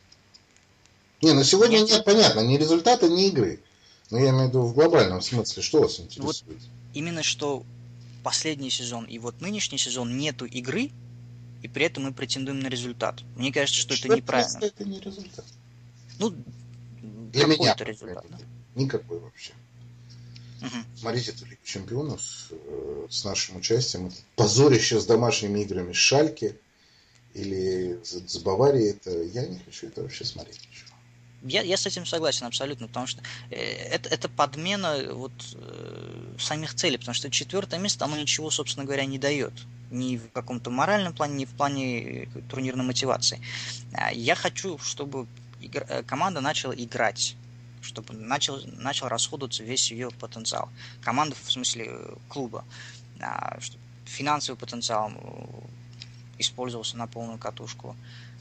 Не, на сегодня Нет, нет, понятно, ни результата, ни игры. Но я имею в виду в глобальном смысле, что вас интересует? Вот именно что последний сезон и вот нынешний сезон нету игры, и при этом мы претендуем на результат. Мне кажется, что, что это неправильно. Это не результат. Ну, для меня результат, да? Никакой вообще. Угу. Смотрите эту Лигу Чемпионов э, с нашим участием. Это позорище с домашними играми с Шальке или с, с Баварией. Это я не хочу это вообще смотреть. Я, я с этим согласен абсолютно, потому что э, это, это подмена вот, э, самих целей, потому что четвертое место, оно ничего, собственно говоря, не дает. Ни в каком-то моральном плане, ни в плане турнирной мотивации. Я хочу, чтобы игра, команда начала играть, чтобы начал, начал расходоваться весь ее потенциал. Команда, в смысле клуба. Чтобы финансовый потенциал использовался на полную катушку.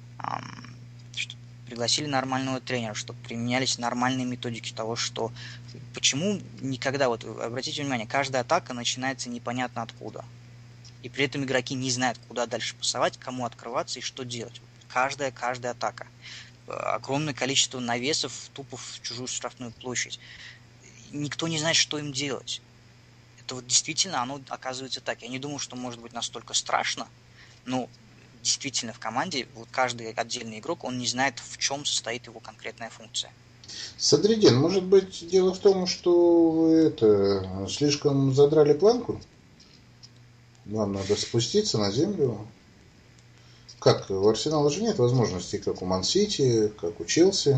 Чтобы пригласили нормального тренера, чтобы применялись нормальные методики того, что... Почему никогда, вот обратите внимание, каждая атака начинается непонятно откуда. И при этом игроки не знают, куда дальше пасовать, кому открываться и что делать. Каждая, каждая атака. Огромное количество навесов тупо в чужую штрафную площадь. Никто не знает, что им делать. Это вот действительно, оно оказывается так. Я не думаю, что может быть настолько страшно, но действительно в команде вот каждый отдельный игрок, он не знает, в чем состоит его конкретная функция. Садридин, может быть, дело в том, что вы это, слишком задрали планку? Вам надо спуститься на землю. Как, у Арсенала же нет возможностей, как у Ман-Сити, как у Челси.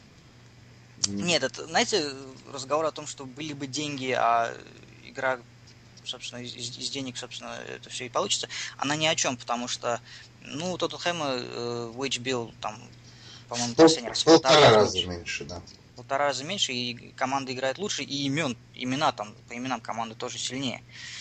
Нет, это, знаете, разговор о том, что были бы деньги, а игра, собственно, из, из денег, собственно, это все и получится, она ни о чем, потому что, ну, у Тоттенхэма э, wage bill, там, по-моему, последний раз полтора раза меньше. меньше, да. Полтора раза меньше, и команда играет лучше, и имен, имена там, по именам команды тоже сильнее.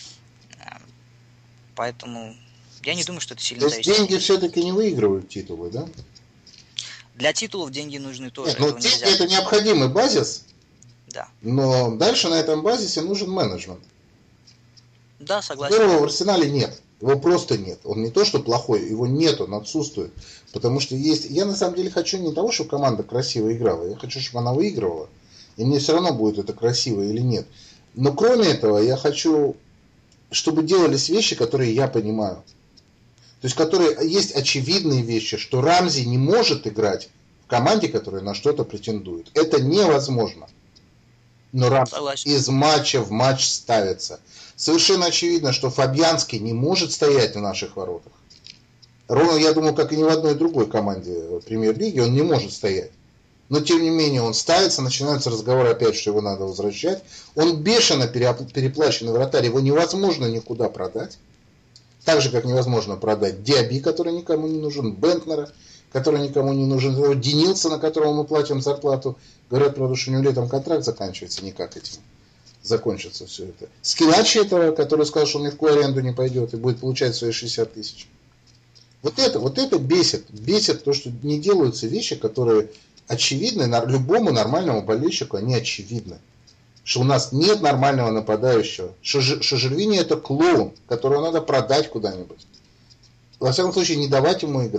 Поэтому я не думаю, что это сильно зависит. То есть деньги все-таки не выигрывают титулы, да? Для титулов деньги нужны тоже. Нет, ну, деньги это необходимый базис. Да. Но дальше на этом базисе нужен менеджмент. Да, согласен. Которого в Арсенале нет. Его просто нет. Он не то, что плохой, его нет, он отсутствует. Потому что есть... Я на самом деле хочу не того, чтобы команда красиво играла. Я хочу, чтобы она выигрывала. И мне все равно будет это красиво или нет. Но кроме этого, я хочу, чтобы делались вещи, которые я понимаю. То есть, которые есть очевидные вещи, что Рамзи не может играть в команде, которая на что-то претендует. Это невозможно. Но Рамзи Согласен. Из матча в матч ставится. Совершенно очевидно, что Фабианский не может стоять в наших воротах. Ровно, я думаю, как и ни в одной другой команде премьер-лиги, он не может стоять. Но, тем не менее, он ставится, начинаются разговоры опять, что его надо возвращать. Он бешено переплаченный вратарь, его невозможно никуда продать. Так же, как невозможно продать Диаби, который никому не нужен, Бентнера, который никому не нужен, Денилсона, которому мы платим зарплату. Говорят, правда, что у него летом контракт заканчивается, никак этим закончится все это. Скиначи этого, который сказал, что он ни в какую аренду не пойдет и будет получать свои шестьдесят тысяч. Вот это, вот это бесит. Бесит то, что не делаются вещи, которые очевидны, любому нормальному болельщику они очевидны. Что у нас нет нормального нападающего. Что Жервини это клоун, которого надо продать куда-нибудь. Во всяком случае, не давать ему играть.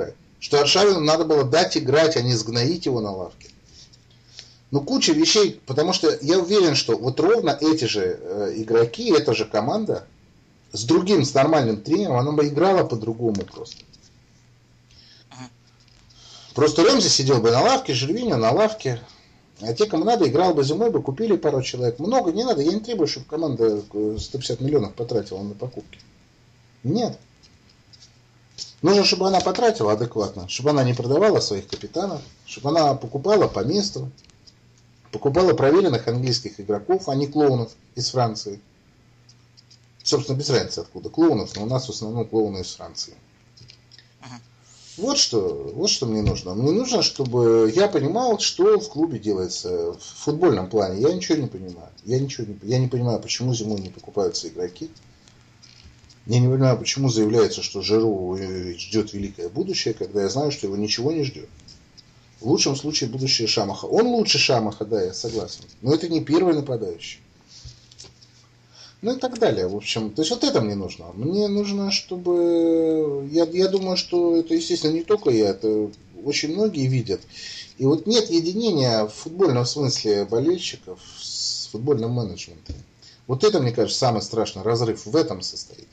Что Аршавину надо было дать играть, а не сгноить его на лавке. Ну, куча вещей, потому что я уверен, что вот ровно эти же э, игроки, эта же команда, с другим, с нормальным тренером, она бы играла по-другому просто. Uh-huh. Просто Рэмзи сидел бы на лавке, Жервиньо на лавке, а те, кому надо, играл бы зимой, бы купили пару человек. Много не надо, я не требую, чтобы команда сто пятьдесят миллионов потратила на покупки. Нет. Нужно, чтобы она потратила адекватно, чтобы она не продавала своих капитанов, чтобы она покупала по месту, покупала проверенных английских игроков, а не клоунов из Франции. Собственно, без разницы откуда клоунов, но у нас в основном клоуны из Франции. Uh-huh. Вот что, вот что мне нужно. Мне нужно, чтобы я понимал, что в клубе делается в футбольном плане. Я ничего не понимаю. Я ничего не, я не понимаю, почему зимой не покупаются игроки. Я не понимаю, почему заявляется, что Жиру ждет великое будущее, когда я знаю, что его ничего не ждет. В лучшем случае будущее Шамаха. Он лучше Шамаха, да, я согласен. Но это не первый нападающий. Ну и так далее. В общем, то есть вот это мне нужно. Мне нужно, чтобы... Я, я думаю, что это, естественно, не только я, это очень многие видят. И вот нет единения в футбольном смысле болельщиков с футбольным менеджментом. Вот это, мне кажется, самый страшный разрыв в этом состоит.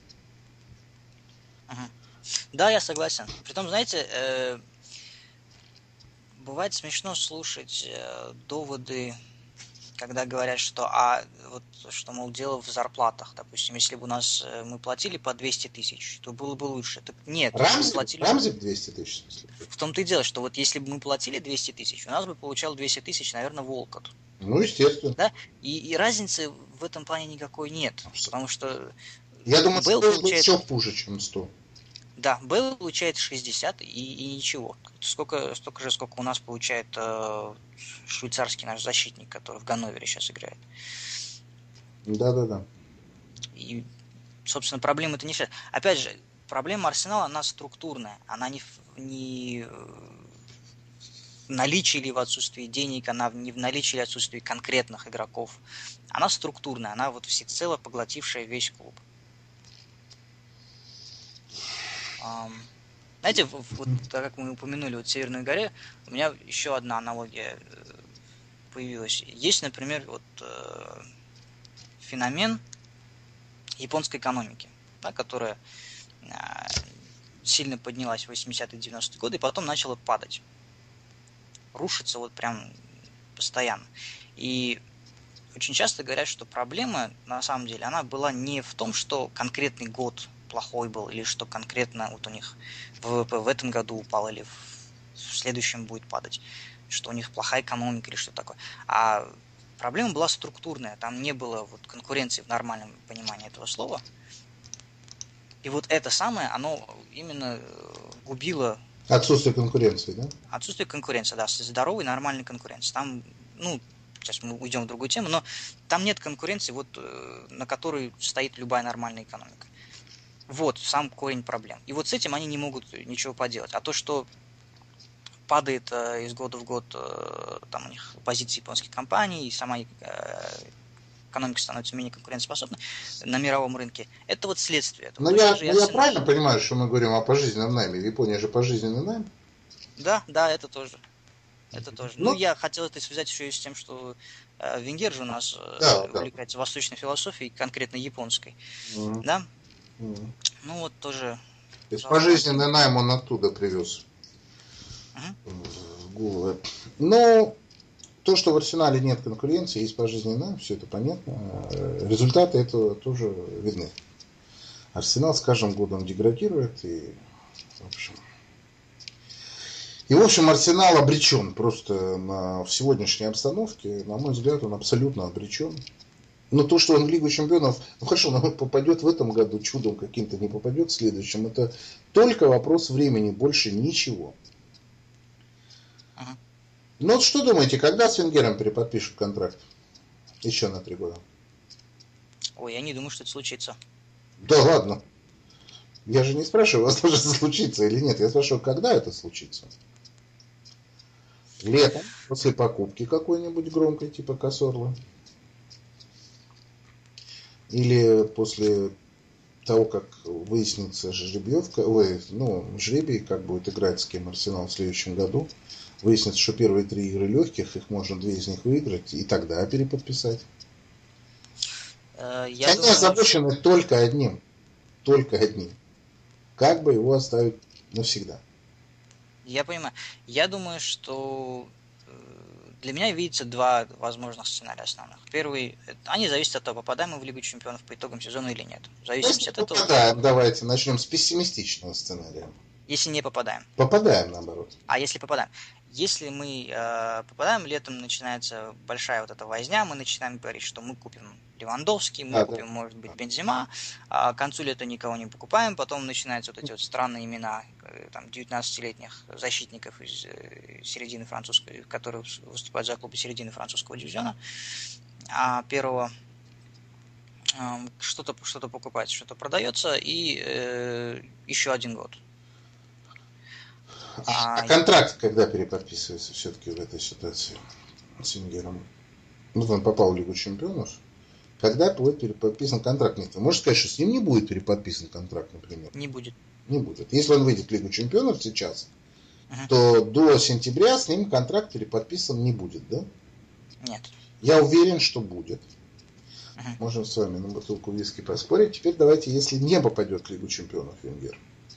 Да, я согласен. Притом, знаете, э, бывает смешно слушать э, доводы, когда говорят, что, а, вот, что, мол, дело в зарплатах. Допустим, если бы у нас э, мы платили по двести тысяч, то было бы лучше. Так нет. Рамзи, платили... Рамзи двести тысяч? В том-то и дело, что вот если бы мы платили двести тысяч, у нас бы получал двести тысяч, наверное, Волкот. Ну, естественно. Да? И, и разницы в этом плане никакой нет. Абсолютно. Потому что... Я думаю, Бейл это получает... еще хуже, чем сто. Да, Бейл получает шестьдесят и, и ничего. Сколько, столько же, сколько у нас получает э, швейцарский наш защитник, который в Ганновере сейчас играет. Да-да-да. И, собственно, проблема это не решает. Опять же, проблема Арсенала, она структурная. Она не, не в наличии или в отсутствии денег, она не в наличии или отсутствии конкретных игроков. Она структурная, она вот всецело поглотившая весь клуб. Знаете, вот так как мы упомянули вот Северную Горе, у меня еще одна аналогия появилась. Есть, например, вот э, феномен японской экономики, да, которая э, сильно поднялась в восьмидесятые-девяностые годы и потом начала падать. Рушится вот прям постоянно. И очень часто говорят, что проблема, на самом деле, она была не в том, что конкретный год плохой был, или что конкретно вот у них ВВП в этом году упал, или в, в следующем будет падать, что у них плохая экономика или что такое. А проблема была структурная, там не было вот конкуренции в нормальном понимании этого слова. И вот это самое, оно именно губило... Отсутствие конкуренции, да? Отсутствие конкуренции, да, здоровой, нормальной конкуренции. Там, ну, сейчас мы уйдем в другую тему, но там нет конкуренции, вот, на которой стоит любая нормальная экономика. Вот сам корень проблем. И вот с этим они не могут ничего поделать. А то, что падает э, из года в год э, там у них позиции японских компаний, и сама э, экономика становится менее конкурентоспособной на мировом рынке, это вот следствие. Но я, я правильно понимаю, что мы говорим о пожизненном найме? В Японии же пожизненный найм? Да, да, это тоже. Это тоже. Ну, ну, я хотел это связать еще и с тем, что э, Венгер же у нас да, э, увлекается да. восточной философией, конкретно японской. Mm-hmm. Да? Mm-hmm. Ну вот тоже. То есть пожизненный найм он оттуда привез. Uh-huh. В голову. Но то, что в Арсенале нет конкуренции, есть пожизненный найм, все это понятно. Результаты этого тоже видны. Арсенал с каждым годом деградирует и, в общем, и, в общем, Арсенал обречен просто на, в сегодняшней обстановке, на мой взгляд, он абсолютно обречен. Но то, что он в Лигу Чемпионов, ну хорошо, он попадет в этом году, чудом каким-то не попадет в следующем, это только вопрос времени, больше ничего. Ага. Ну вот что думаете, когда с Венгером переподпишут контракт? Еще на три года. Ой, я не думаю, что это случится. Да ладно. Я же не спрашиваю вас, тоже случится или нет. Я спрашиваю, когда это случится. Летом, после покупки какой-нибудь громкой, типа Косорла. Или после того, как выяснится жеребьевка, ой, ну, жребий, как будет играть с кем Арсенал в следующем году, выяснится, что первые три игры легких, их можно две из них выиграть, и тогда переподписать. Э, Я Они думаю, озабочены только одним, только одним. Как бы его оставить навсегда. я понимаю. Я думаю, что э, для меня видится два возможных сценария основных. Первый, это- они зависят от того, попадаем мы в Лигу Чемпионов по итогам сезона или нет. В зависимости Если от этого, попадаем, давайте начнем с пессимистичного сценария. если не попадаем. Попадаем, наоборот. А если попадаем? Если мы э, попадаем, летом начинается большая вот эта возня, мы начинаем говорить, что мы купим Левандовский, мы А, купим, да. может быть, Бензема, а к концу лета никого не покупаем, потом начинаются вот эти вот странные имена э, там, девятнадцатилетних защитников из э, середины французского, которые выступают за клубы середины французского дивизиона, а первого э, что-то что-то покупается, что-то продается, и э, еще один год. А А, контракт когда переподписывается все-таки в этой ситуации с Венгером? Вот он попал в Лигу Чемпионов. Когда будет переподписан контракт? Нет, вы можете сказать, что с ним не будет переподписан контракт, например? не будет. Не будет. Если он выйдет в Лигу Чемпионов сейчас, Угу. то до сентября с ним контракт переподписан не будет, да? Нет. Я уверен, что будет. Угу. Можем с вами на бутылку виски поспорить. Теперь давайте, если не попадет в Лигу Чемпионов Венгер.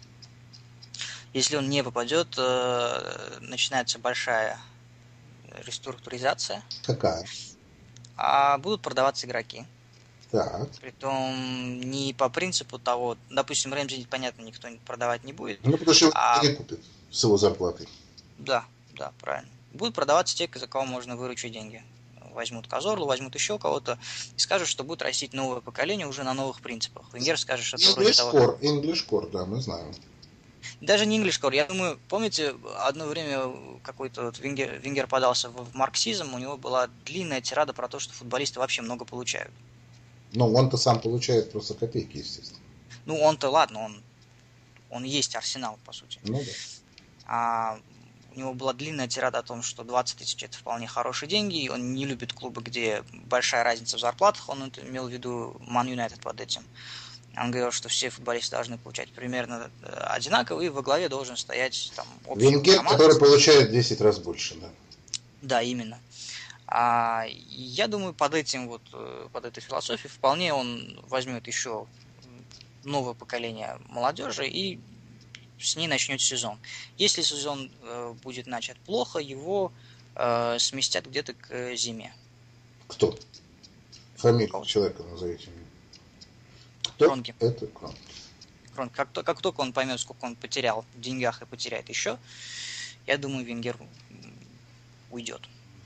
Если он не попадет, э, начинается большая реструктуризация, Какая? а будут продаваться игроки. Так. Притом не по принципу того, допустим, Рэмзи, понятно, никто продавать не будет. Ну, потому что его А, не купит с его зарплатой. да, да, правильно. Будут продаваться те, за кого можно выручить деньги. Возьмут Казорлу, возьмут еще кого-то и скажут, что будет растить новое поколение уже на новых принципах. Венгер скажет, что это вроде English того... Core, English Core, да, мы знаем. Даже не English Core. Я думаю, помните, одно время какой-то вот Венгер, Венгер подался в, в марксизм, у него была длинная тирада про то, что футболисты вообще много получают. Но он-то сам получает просто копейки, естественно. Ну, он-то, ладно, он, он есть Арсенал, по сути. Ну да. А у него была длинная тирада о том, что двадцать тысяч это вполне хорошие деньги, и он не любит клубы, где большая разница в зарплатах, он это имел в виду Man United под этим. Он говорил, что все футболисты должны получать примерно одинаково, и во главе должен стоять там общий Венгер, команд. который получает в десять раз больше, да. Да, именно. А я думаю, под этим вот, под этой философией вполне он возьмет еще новое поколение молодежи и с ней начнет сезон. Если сезон э, будет начат плохо, его э, сместят где-то к зиме. Кто? Фамилию Кого? человека назовите мне. Кто? Кронки. Это Кронки. Кронки. Как, как только он поймет, сколько он потерял в деньгах и потеряет еще, я думаю, Венгер уйдет.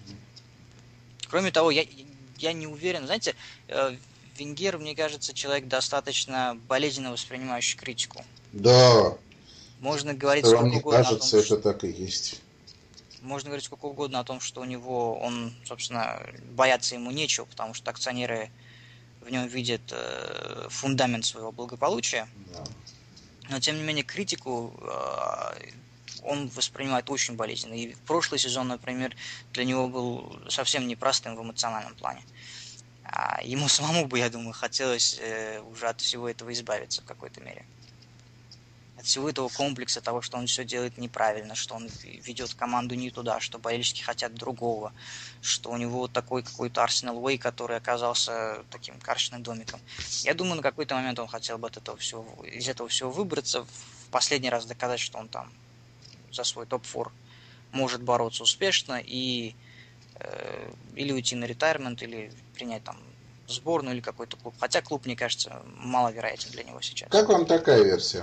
Кроме того, я, я не уверен, знаете, э, Венгер, мне кажется, человек достаточно болезненно воспринимающий критику. Да. Можно говорить Вам сколько не угодно кажется, о том, это что... так и есть. Можно говорить сколько угодно о том, что у него, он, собственно, бояться ему нечего, потому что акционеры в нем видят э, фундамент своего благополучия. Да. Но, тем не менее, критику э, он воспринимает очень болезненно. И прошлый сезон, например, для него был совсем непростым в эмоциональном плане. А ему самому бы, я думаю, хотелось э, уже от всего этого избавиться в какой-то мере. От всего этого комплекса того, что он все делает неправильно, что он ведет команду не туда, что болельщики хотят другого, что у него вот такой какой-то Арсенал Уэй, который оказался таким карточным домиком. Я думаю, на какой-то момент он хотел бы от этого всего, из этого всего выбраться, в последний раз доказать, что он там за свой топ-фор может бороться успешно и э, или уйти на ретайрмент, или принять там сборную или какой-то клуб. Хотя клуб, мне кажется, маловероятен для него сейчас. Как вам такая версия?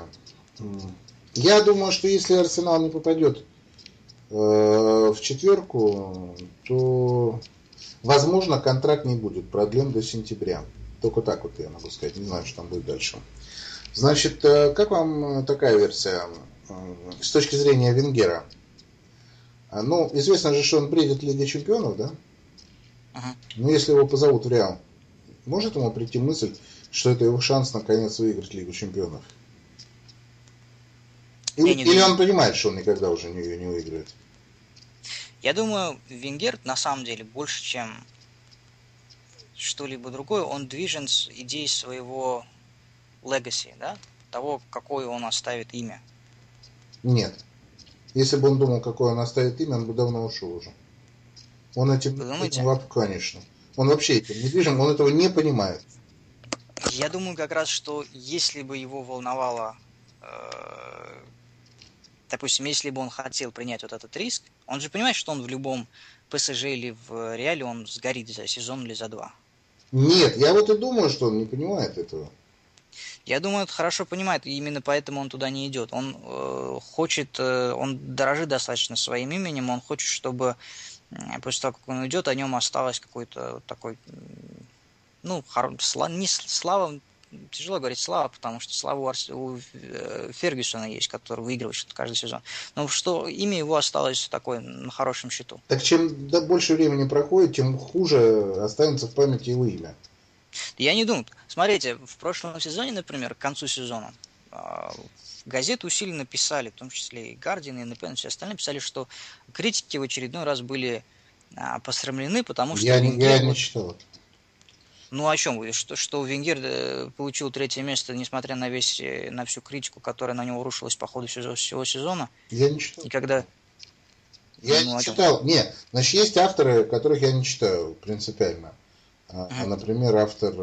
Я думаю, что если Арсенал не попадет э, в четверку, то, возможно, контракт не будет продлен до сентября. Только так вот я могу сказать. Не знаю, что там будет дальше. Значит, э, как вам такая версия э, с точки зрения Венгера? Ну, известно же, что он бредит Лигой Чемпионов, да? Uh-huh. Но если его позовут в Реал, может ему прийти мысль, что это его шанс наконец выиграть Лигу Чемпионов? Или, или он понимает, что он никогда уже ее не выиграет? Я думаю, Венгер на самом деле больше, чем что-либо другое, он движен с идеей своего legacy, да? Того, какое он оставит имя. Нет. Если бы он думал, какое он оставит имя, он бы давно ушел уже. Он этим Вы думаете? не воп- конечно. Он вообще этим не движим, он этого не понимает. Я думаю как раз, что если бы его волновало, э, допустим, если бы он хотел принять вот этот риск, он же понимает, что он в любом ПСЖ или в Реале он сгорит за сезон или за два. Нет, я вот и думаю, что он не понимает этого. Я думаю, это хорошо понимает, и именно поэтому он туда не идет. Он э, хочет, э, он дорожит достаточно своим именем, он хочет, чтобы э, после того, как он уйдет, о нем осталось какой-то такой, ну, хор... сла... не слава, тяжело говорить слава, потому что слава у, Арс... у э, Фергюсона есть, который выигрывает что-то каждый сезон. Но что имя его осталось такое на хорошем счету. Так чем да, больше времени проходит, тем хуже останется в памяти его имя. Я не думаю. Смотрите, в прошлом сезоне, например, к концу сезона, газеты усиленно писали, в том числе и Guardian, и эн пэ, и все остальные писали, что критики в очередной раз были посрамлены, потому что я, Венгер... Я не читал это. Ну о чем вы? Что, что Венгер получил третье место, несмотря на весь, на всю критику, которая на него рушилась по ходу всего сезона. Я не читал. И когда... Я ну, не читал. Нет, значит, есть авторы, которых я не читаю принципиально. Uh-huh. Например, автор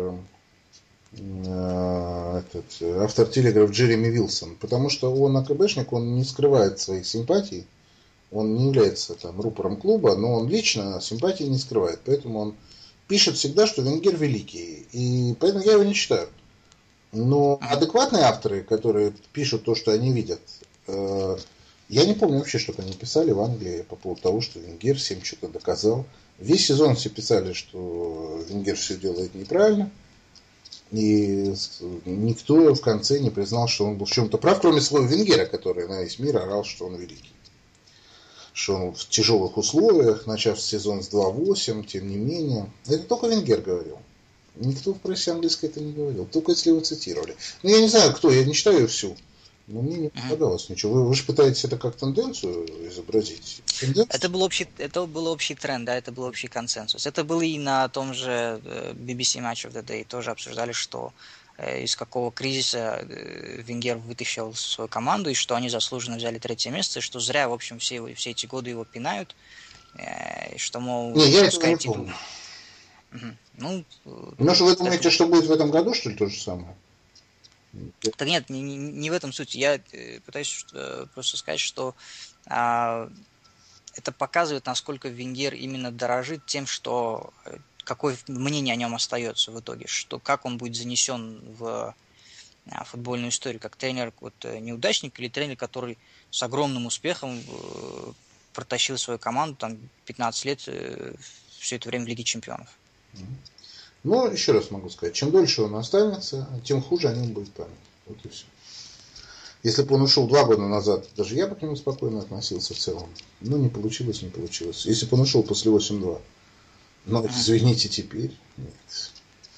э, этот, автор телеграф Джереми Вилсон, потому что он АКБшник, он не скрывает своих симпатий, он не является там рупором клуба, но он лично симпатии не скрывает, поэтому он пишет всегда, что Венгер великий, и поэтому я его не читаю. Но uh-huh. адекватные авторы, которые пишут то, что они видят, э, я не помню вообще, что они писали в Англии по поводу того, что Венгер всем что-то доказал. Весь сезон все писали, что Венгер все делает неправильно. И никто в конце не признал, что он был в чем-то прав, кроме своего Венгера, который на весь мир орал, что он великий. Что он в тяжелых условиях, начав сезон с два восемь, тем не менее. Это только Венгер говорил. Никто в прессе английской это не говорил. Только если его цитировали. Ну, я не знаю, кто, я не читаю ее всю. Но мне не попадалось uh-huh. ничего. Вы, вы же пытаетесь это как тенденцию изобразить? Тенденцию? Это был общий, это был общий тренд, да, это был общий консенсус. Это было и на том же би би си Match of the Day. Тоже обсуждали, что э, из какого кризиса э, Венгер вытащил свою команду, и что они заслуженно взяли третье место, и что зря, в общем, все, его, все эти годы его пинают. Э, и что, мол... Не, я этого не помню. Угу. Ну, ну, что вы думаете, это... что будет в этом году, что ли, то же самое? Так нет, не, не, не в этом суть. Я пытаюсь просто сказать, что а, это показывает, насколько Венгер именно дорожит тем, что какое мнение о нем остается в итоге, что как он будет занесен в а, футбольную историю, как тренер вот, неудачник или тренер, который с огромным успехом э, протащил свою команду там пятнадцать лет э, все это время в Лиге Чемпионов. Ну, еще раз могу сказать, чем дольше он останется, тем хуже о нем будет память. Вот и все. Если бы он ушел два года назад, даже я бы к нему спокойно относился в целом. Но не получилось, не получилось. Если бы он ушел после восемь два, но, извините, теперь нет.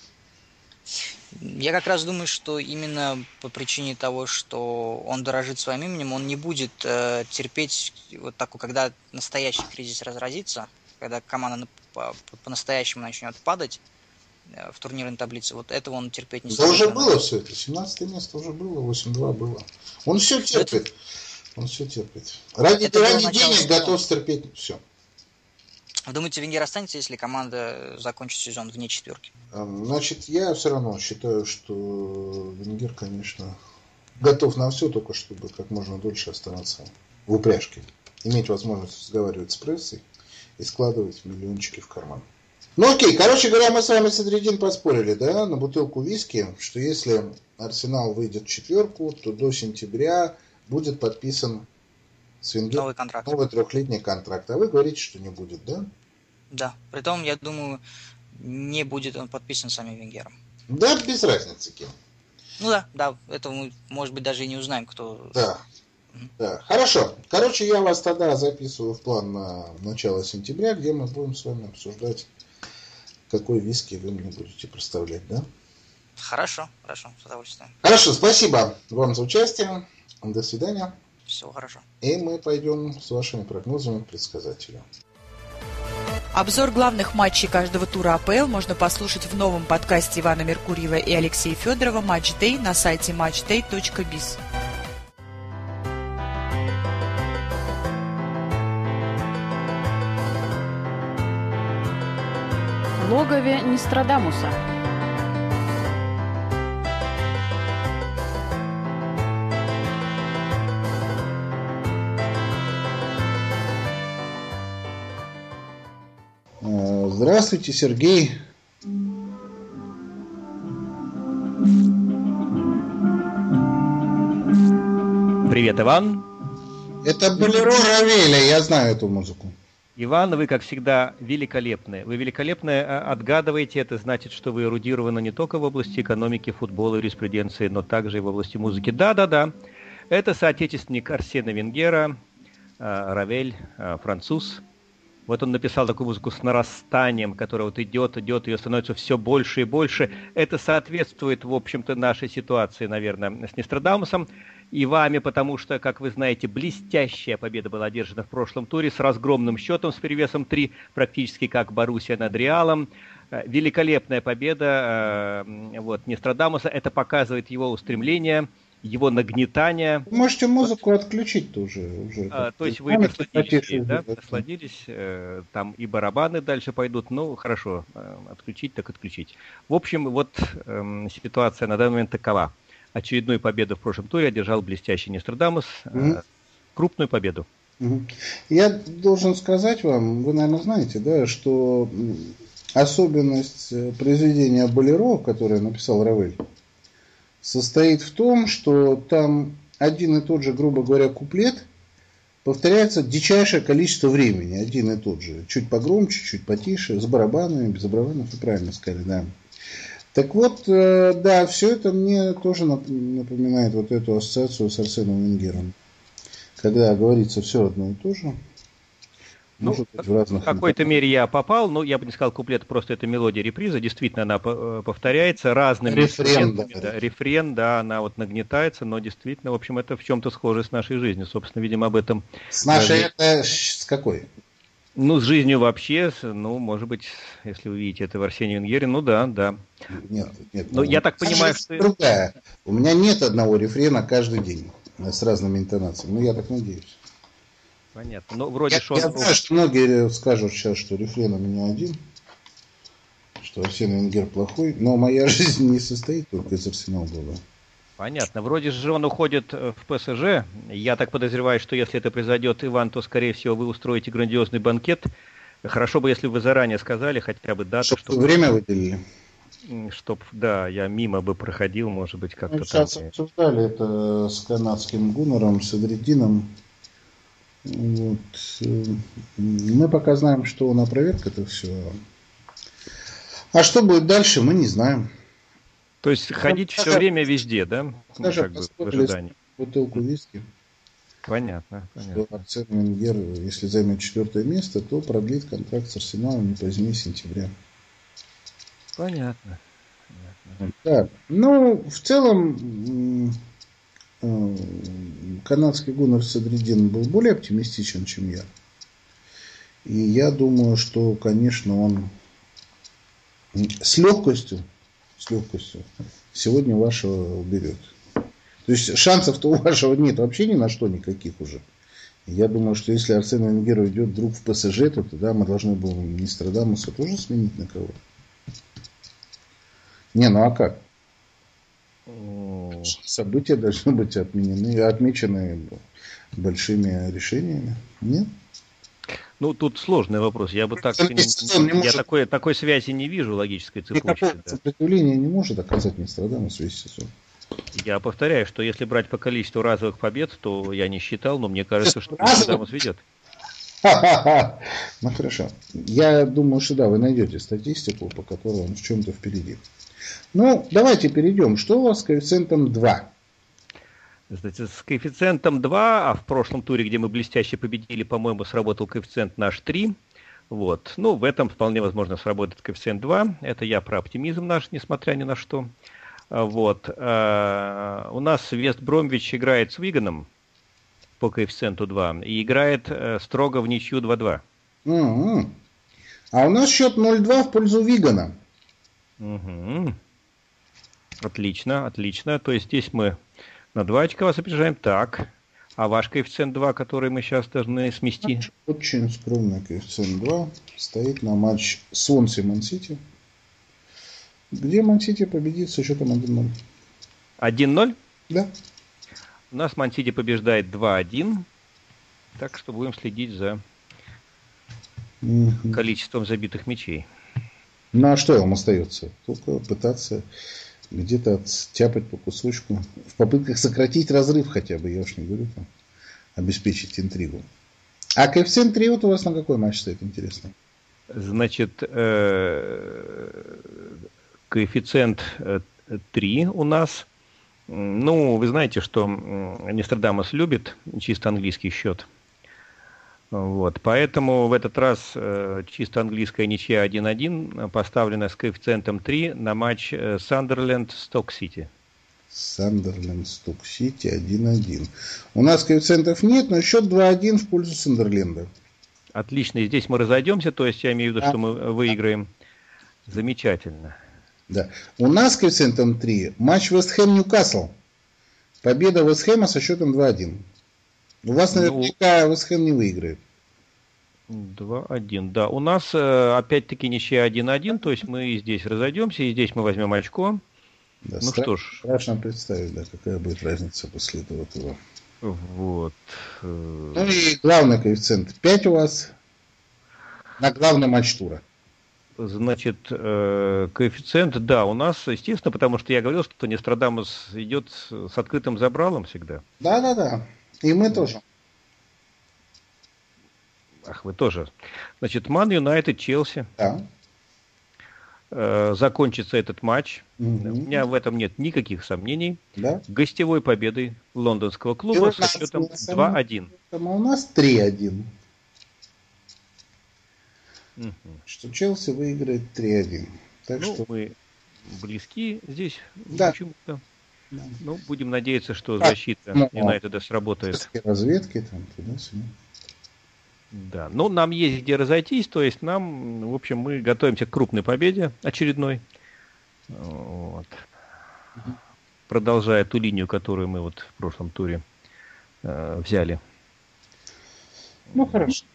Я как раз думаю, что именно по причине того, что он дорожит своим именем, он не будет э, терпеть вот такой, когда настоящий кризис разразится, когда команда по- по-настоящему начнет падать в турнирной таблице. Вот этого он терпеть не да сможет. Да уже было все это. семнадцатое место уже было, восемь два было. Он все терпит. Это... Он все терпит. Ради, ради денег сезона. Готов стерпеть все. Вы думаете, Венгер останется, если команда закончит сезон вне четверки? Значит, я все равно считаю, что Венгер, конечно, готов на все, только чтобы как можно дольше оставаться в упряжке. Иметь возможность разговаривать с прессой и складывать миллиончики в карман. Ну окей, короче говоря, мы с вами с Эдридин поспорили, да, на бутылку виски, что если Арсенал выйдет в четверку, то до сентября будет подписан с Венгером новый контракт. Новый трехлетний контракт. А вы говорите, что не будет, да? Да. Притом, я думаю, не будет он подписан самим Венгером. Да, без разницы кем. Ну да, да, это мы, может быть, даже и не узнаем, кто... Да. Mm-hmm. Да. Хорошо. Короче, я вас тогда записываю в план на начало сентября, где мы будем с вами обсуждать, какой виски вы мне будете представлять, да? Хорошо, хорошо, с удовольствием. Хорошо, спасибо вам за участие. До свидания. Всего хорошо. И мы пойдем с вашими прогнозами к предсказателю. Обзор главных матчей каждого тура АПЛ можно послушать в новом подкасте Ивана Меркурьева и Алексея Федорова «Матч Дэй» на сайте матчдэй точка биз. В логове Нострадамуса. Здравствуйте, Сергей. Привет, Иван. Это «Болеро» Равеля, я знаю эту музыку. Иван, вы, как всегда, великолепны. Вы великолепны отгадываете, это значит, что вы эрудированы не только в области экономики, футбола, юриспруденции, но также и в области музыки. Да-да-да, это соотечественник Арсена Венгера, Равель, француз. Вот он написал такую музыку с нарастанием, которая вот идет, идет, ее становится все больше и больше. Это соответствует, в общем-то, нашей ситуации, наверное, с Нострадамусом и вами, потому что, как вы знаете, блестящая победа была одержана в прошлом туре с разгромным счетом, с перевесом три, практически как Боруссия над Реалом. Великолепная победа вот, Нострадамуса. Это показывает его устремление, его нагнетание. Вы можете музыку отключить тоже. Уже. А, то есть вы насладились, ей, да? насладились э, там и барабаны дальше пойдут. Ну, хорошо, э, отключить так отключить. В общем, вот э, ситуация на данный момент такова. Очередную победу в прошлом туре одержал блестящий Нострадамус. Э, mm-hmm. Крупную победу. Mm-hmm. Я должен сказать вам, вы, наверное, знаете, да, что особенность произведения «Болеро», которое написал Равель, состоит в том, что там один и тот же, грубо говоря, куплет повторяется дичайшее количество времени. Один и тот же. Чуть погромче, чуть потише, с барабанами, без барабанов, вы правильно сказали, да. Так вот, да, все это мне тоже напоминает вот эту ассоциацию с Арсеном Венгером. Когда говорится все одно и то же. Ну, в, в какой-то мере я попал, но я бы не сказал куплет, просто это мелодия реприза, действительно она повторяется разными рефрен, да. Да, рефрен, да, она вот нагнетается, но действительно, в общем, это в чем-то схоже с нашей жизнью, собственно, видимо, об этом. С нашей это с какой? Ну, с жизнью вообще, ну, может быть, если вы видите это в Арсене Венгере, ну да, да. Нет, нет. Но ну, я так понимаю, что... Другая. У меня нет одного рефрена каждый день с разными интонациями, ну, я так надеюсь. Понятно. Ну, вроде я, шо... я знаю, что многие скажут сейчас, что рефрен у меня один, что Арсен Венгер плохой, но моя жизнь не состоит только из Арсенала года. Понятно. Вроде же он уходит в ПСЖ. Я так подозреваю, что если это произойдет, Иван, то, скорее всего, вы устроите грандиозный банкет. Хорошо бы, если бы вы заранее сказали хотя бы дату. Чтобы чтобы... время выделили. Чтоб, да, я мимо бы проходил, может быть, как-то Мы сейчас там... обсуждали это с канадским Гуннером, с Эдредином. Вот. Мы пока знаем, что он опроверг это все. А что будет дальше, мы не знаем. То есть ходить все даже, время везде, да? Даже как бы в ожидании. Бутылку виски. Понятно, понятно. Что Арсен Венгер, если займет четвертое место, то продлит контракт с Арсеналом не позднее сентября. Понятно. Понятно. Да. Ну, в целом, канадский Гуннер Седридин был более оптимистичен, чем я. И я думаю, что, конечно, он с легкостью, с легкостью сегодня вашего уберет. То есть шансов-то у вашего нет вообще ни на что никаких уже. Я думаю, что если Арсен Венгер уйдет вдруг в ПСЖ, то тогда мы должны будем Нострадамуса тоже сменить на кого. Не, ну а как? События должны быть отменены, отмечены большими решениями. Нет? Ну, тут сложный вопрос. Я бы так... Не, не может... Я такой, такой связи не вижу, логической цепочки. Никакого да. сопротивления не может оказать Нострадамус весь сезон. Я повторяю, что если брать по количеству разовых побед, то я не считал, но мне кажется, что Нострадамус ведет. Ну хорошо. Я думаю, что да, вы найдете статистику, по которой он в чем-то впереди. Ну, давайте перейдем. Что у вас с коэффициентом два? Значит, с коэффициентом два, а в прошлом туре, где мы блестяще победили, по-моему, сработал коэффициент наш три. Вот. Ну, в этом вполне возможно сработает коэффициент два. Это я про оптимизм наш, несмотря ни на что. Вот. А, у нас Вест Бромвич играет с Уиганом по коэффициенту два и играет строго в ничью два-два. Mm-hmm. А у нас счет ноль-два в пользу Вигана. Угу. Отлично, отлично. То есть здесь мы на два очка вас опережаем. Так. А ваш коэффициент два, который мы сейчас должны смести? Очень скромный коэффициент два. Стоит на матч Свонси Ман-Сити. Где Ман-Сити победит со счетом один ноль. один ноль? Да. У нас Ман-Сити побеждает два один. Так что будем следить за mm-hmm. количеством забитых мячей. Ну а что вам остается? Только пытаться где-то оттяпать по кусочку. В попытках сократить разрыв хотя бы. Я уж не говорю там. Обеспечить интригу. А коэффициент три вот у вас на какой матч стоит, интересно? Значит, коэффициент три у нас. Ну, вы знаете, что Нострадамус любит чисто английский счет. Вот, поэтому в этот раз чисто английская ничья один один поставлена с коэффициентом три на матч Сандерленд-Сток-Сити. Сандерленд-Сток-Сити один один. У нас коэффициентов нет, но счет два один в пользу Сандерленда. Отлично, и здесь мы разойдемся, то есть я имею в виду, что мы выиграем. Замечательно. Да. У нас коэффициентом три матч Вест-Хэм-Ньюкасл. Победа Вест-Хэма со счетом два один. У вас наверняка ну, Вест-Хэм не выиграет. два один, да. У нас опять-таки ничья один один, то есть мы здесь разойдемся, и здесь мы возьмем очко. Да, ну страшно, что ж. Страшно представить, да, какая будет разница после этого тура. Вот. Ну и главный коэффициент пять у вас на главный матч тура. Значит, коэффициент, да, у нас, естественно, потому что я говорил, что Нострадамус идет с открытым забралом всегда. Да, да, да. И мы тоже. Ах, вы тоже. Значит, Ман Юнайтед, Челси. Да. Закончится этот матч. Угу. У меня в этом нет никаких сомнений. Да. Гостевой победой лондонского клуба со счетом два один. А у нас три один. Угу. Что Челси выиграет три один. Так ну, что мы близки здесь да. почему-то. Да. Ну, будем надеяться, что а, защита ну, Юнайтеда сработает. Разведки там туда-сюда. Да, ну нам есть где разойтись, то есть нам, в общем, мы готовимся к крупной победе очередной. Вот. Угу. Продолжая ту линию, которую мы вот в прошлом туре э, взяли. Ну, хорошо.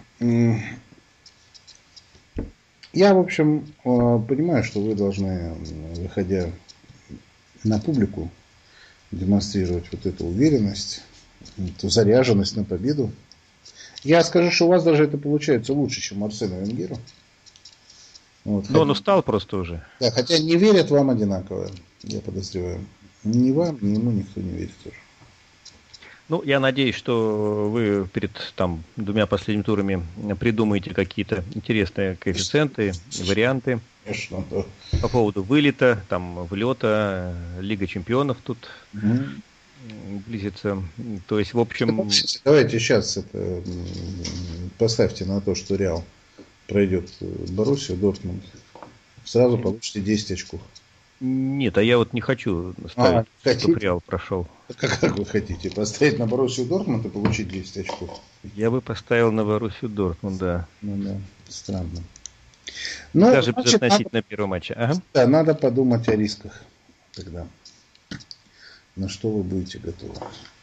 Я, в общем, понимаю, что вы должны, выходя на публику, демонстрировать вот эту уверенность, эту заряженность на победу. Я скажу, что у вас даже это получается лучше, чем Арсену Венгеру. Вот, но хотя, он устал просто уже. Да, хотя не верят вам одинаково, я подозреваю. Ни вам, ни ему никто не верит тоже. Ну, я надеюсь, что вы перед там двумя последними турами придумаете какие-то интересные коэффициенты, варианты. Конечно, да. По поводу вылета, там, влета, Лига чемпионов тут угу. близится. То есть, в общем... Давайте сейчас это поставьте на то, что Реал пройдет Боруссию, Дортмунд. Сразу получите десять очков. Нет, а я вот не хочу ставить, а, чтобы Реал прошел. Как, как вы хотите? Поставить на Боруссию Дортмунд и получить десять очков? Я бы поставил на Боруссию Дортмунд, да. Ну да, странно. Ну, даже значит, безотносительно надо, первого матча. Ага. Да, надо подумать о рисках тогда. На что вы будете готовы.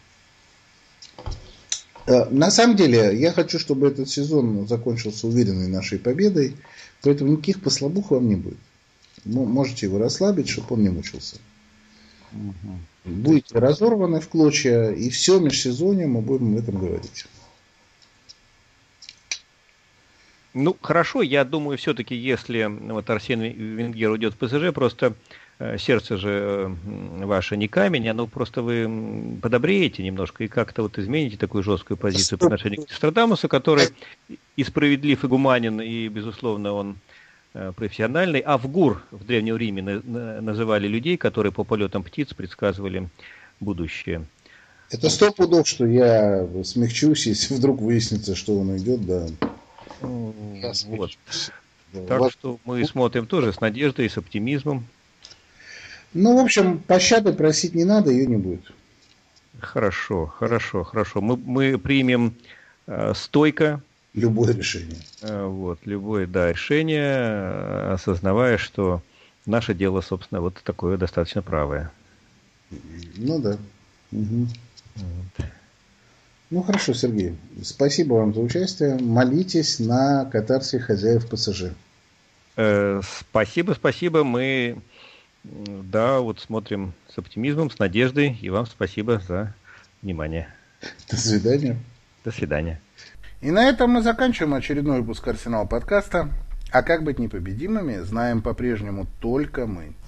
На самом деле, я хочу, чтобы этот сезон закончился уверенной нашей победой, поэтому никаких послабух вам не будет. Можете его расслабить, чтобы он не мучился. Угу. Будете разорваны в клочья, и все межсезонье мы будем об этом говорить. Ну, хорошо, я думаю, все-таки, если вот Арсен Венгер уйдет в ПСЖ, просто э, сердце же э, ваше не камень, оно просто вы подобреете немножко и как-то вот измените такую жесткую позицию по отношению к Нострадамусу, который и справедлив, и гуманен, и, безусловно, он э, профессиональный. А в ГУР в Древнем Риме на, на, называли людей, которые по полетам птиц предсказывали будущее. Это сто пудов, что я смягчусь, если вдруг выяснится, что он идет, да. Вот. Так вот. Что мы смотрим тоже с надеждой и с оптимизмом. Ну, в общем, пощады просить не надо, ее не будет. Хорошо, хорошо, хорошо. Мы, мы примем э, стойко Любое решение. Вот, любое, да, решение, осознавая, что наше дело, собственно, вот такое достаточно правое. Ну да. Угу. Вот. Ну хорошо, Сергей. Спасибо вам за участие. Молитесь на катарсе хозяев ПСЖ. Э, спасибо, спасибо. Мы, да, вот смотрим с оптимизмом, с надеждой. И вам спасибо за внимание. До свидания. До свидания. И на этом мы заканчиваем очередной выпуск Арсенал подкаста. А как быть непобедимыми, знаем по-прежнему только мы.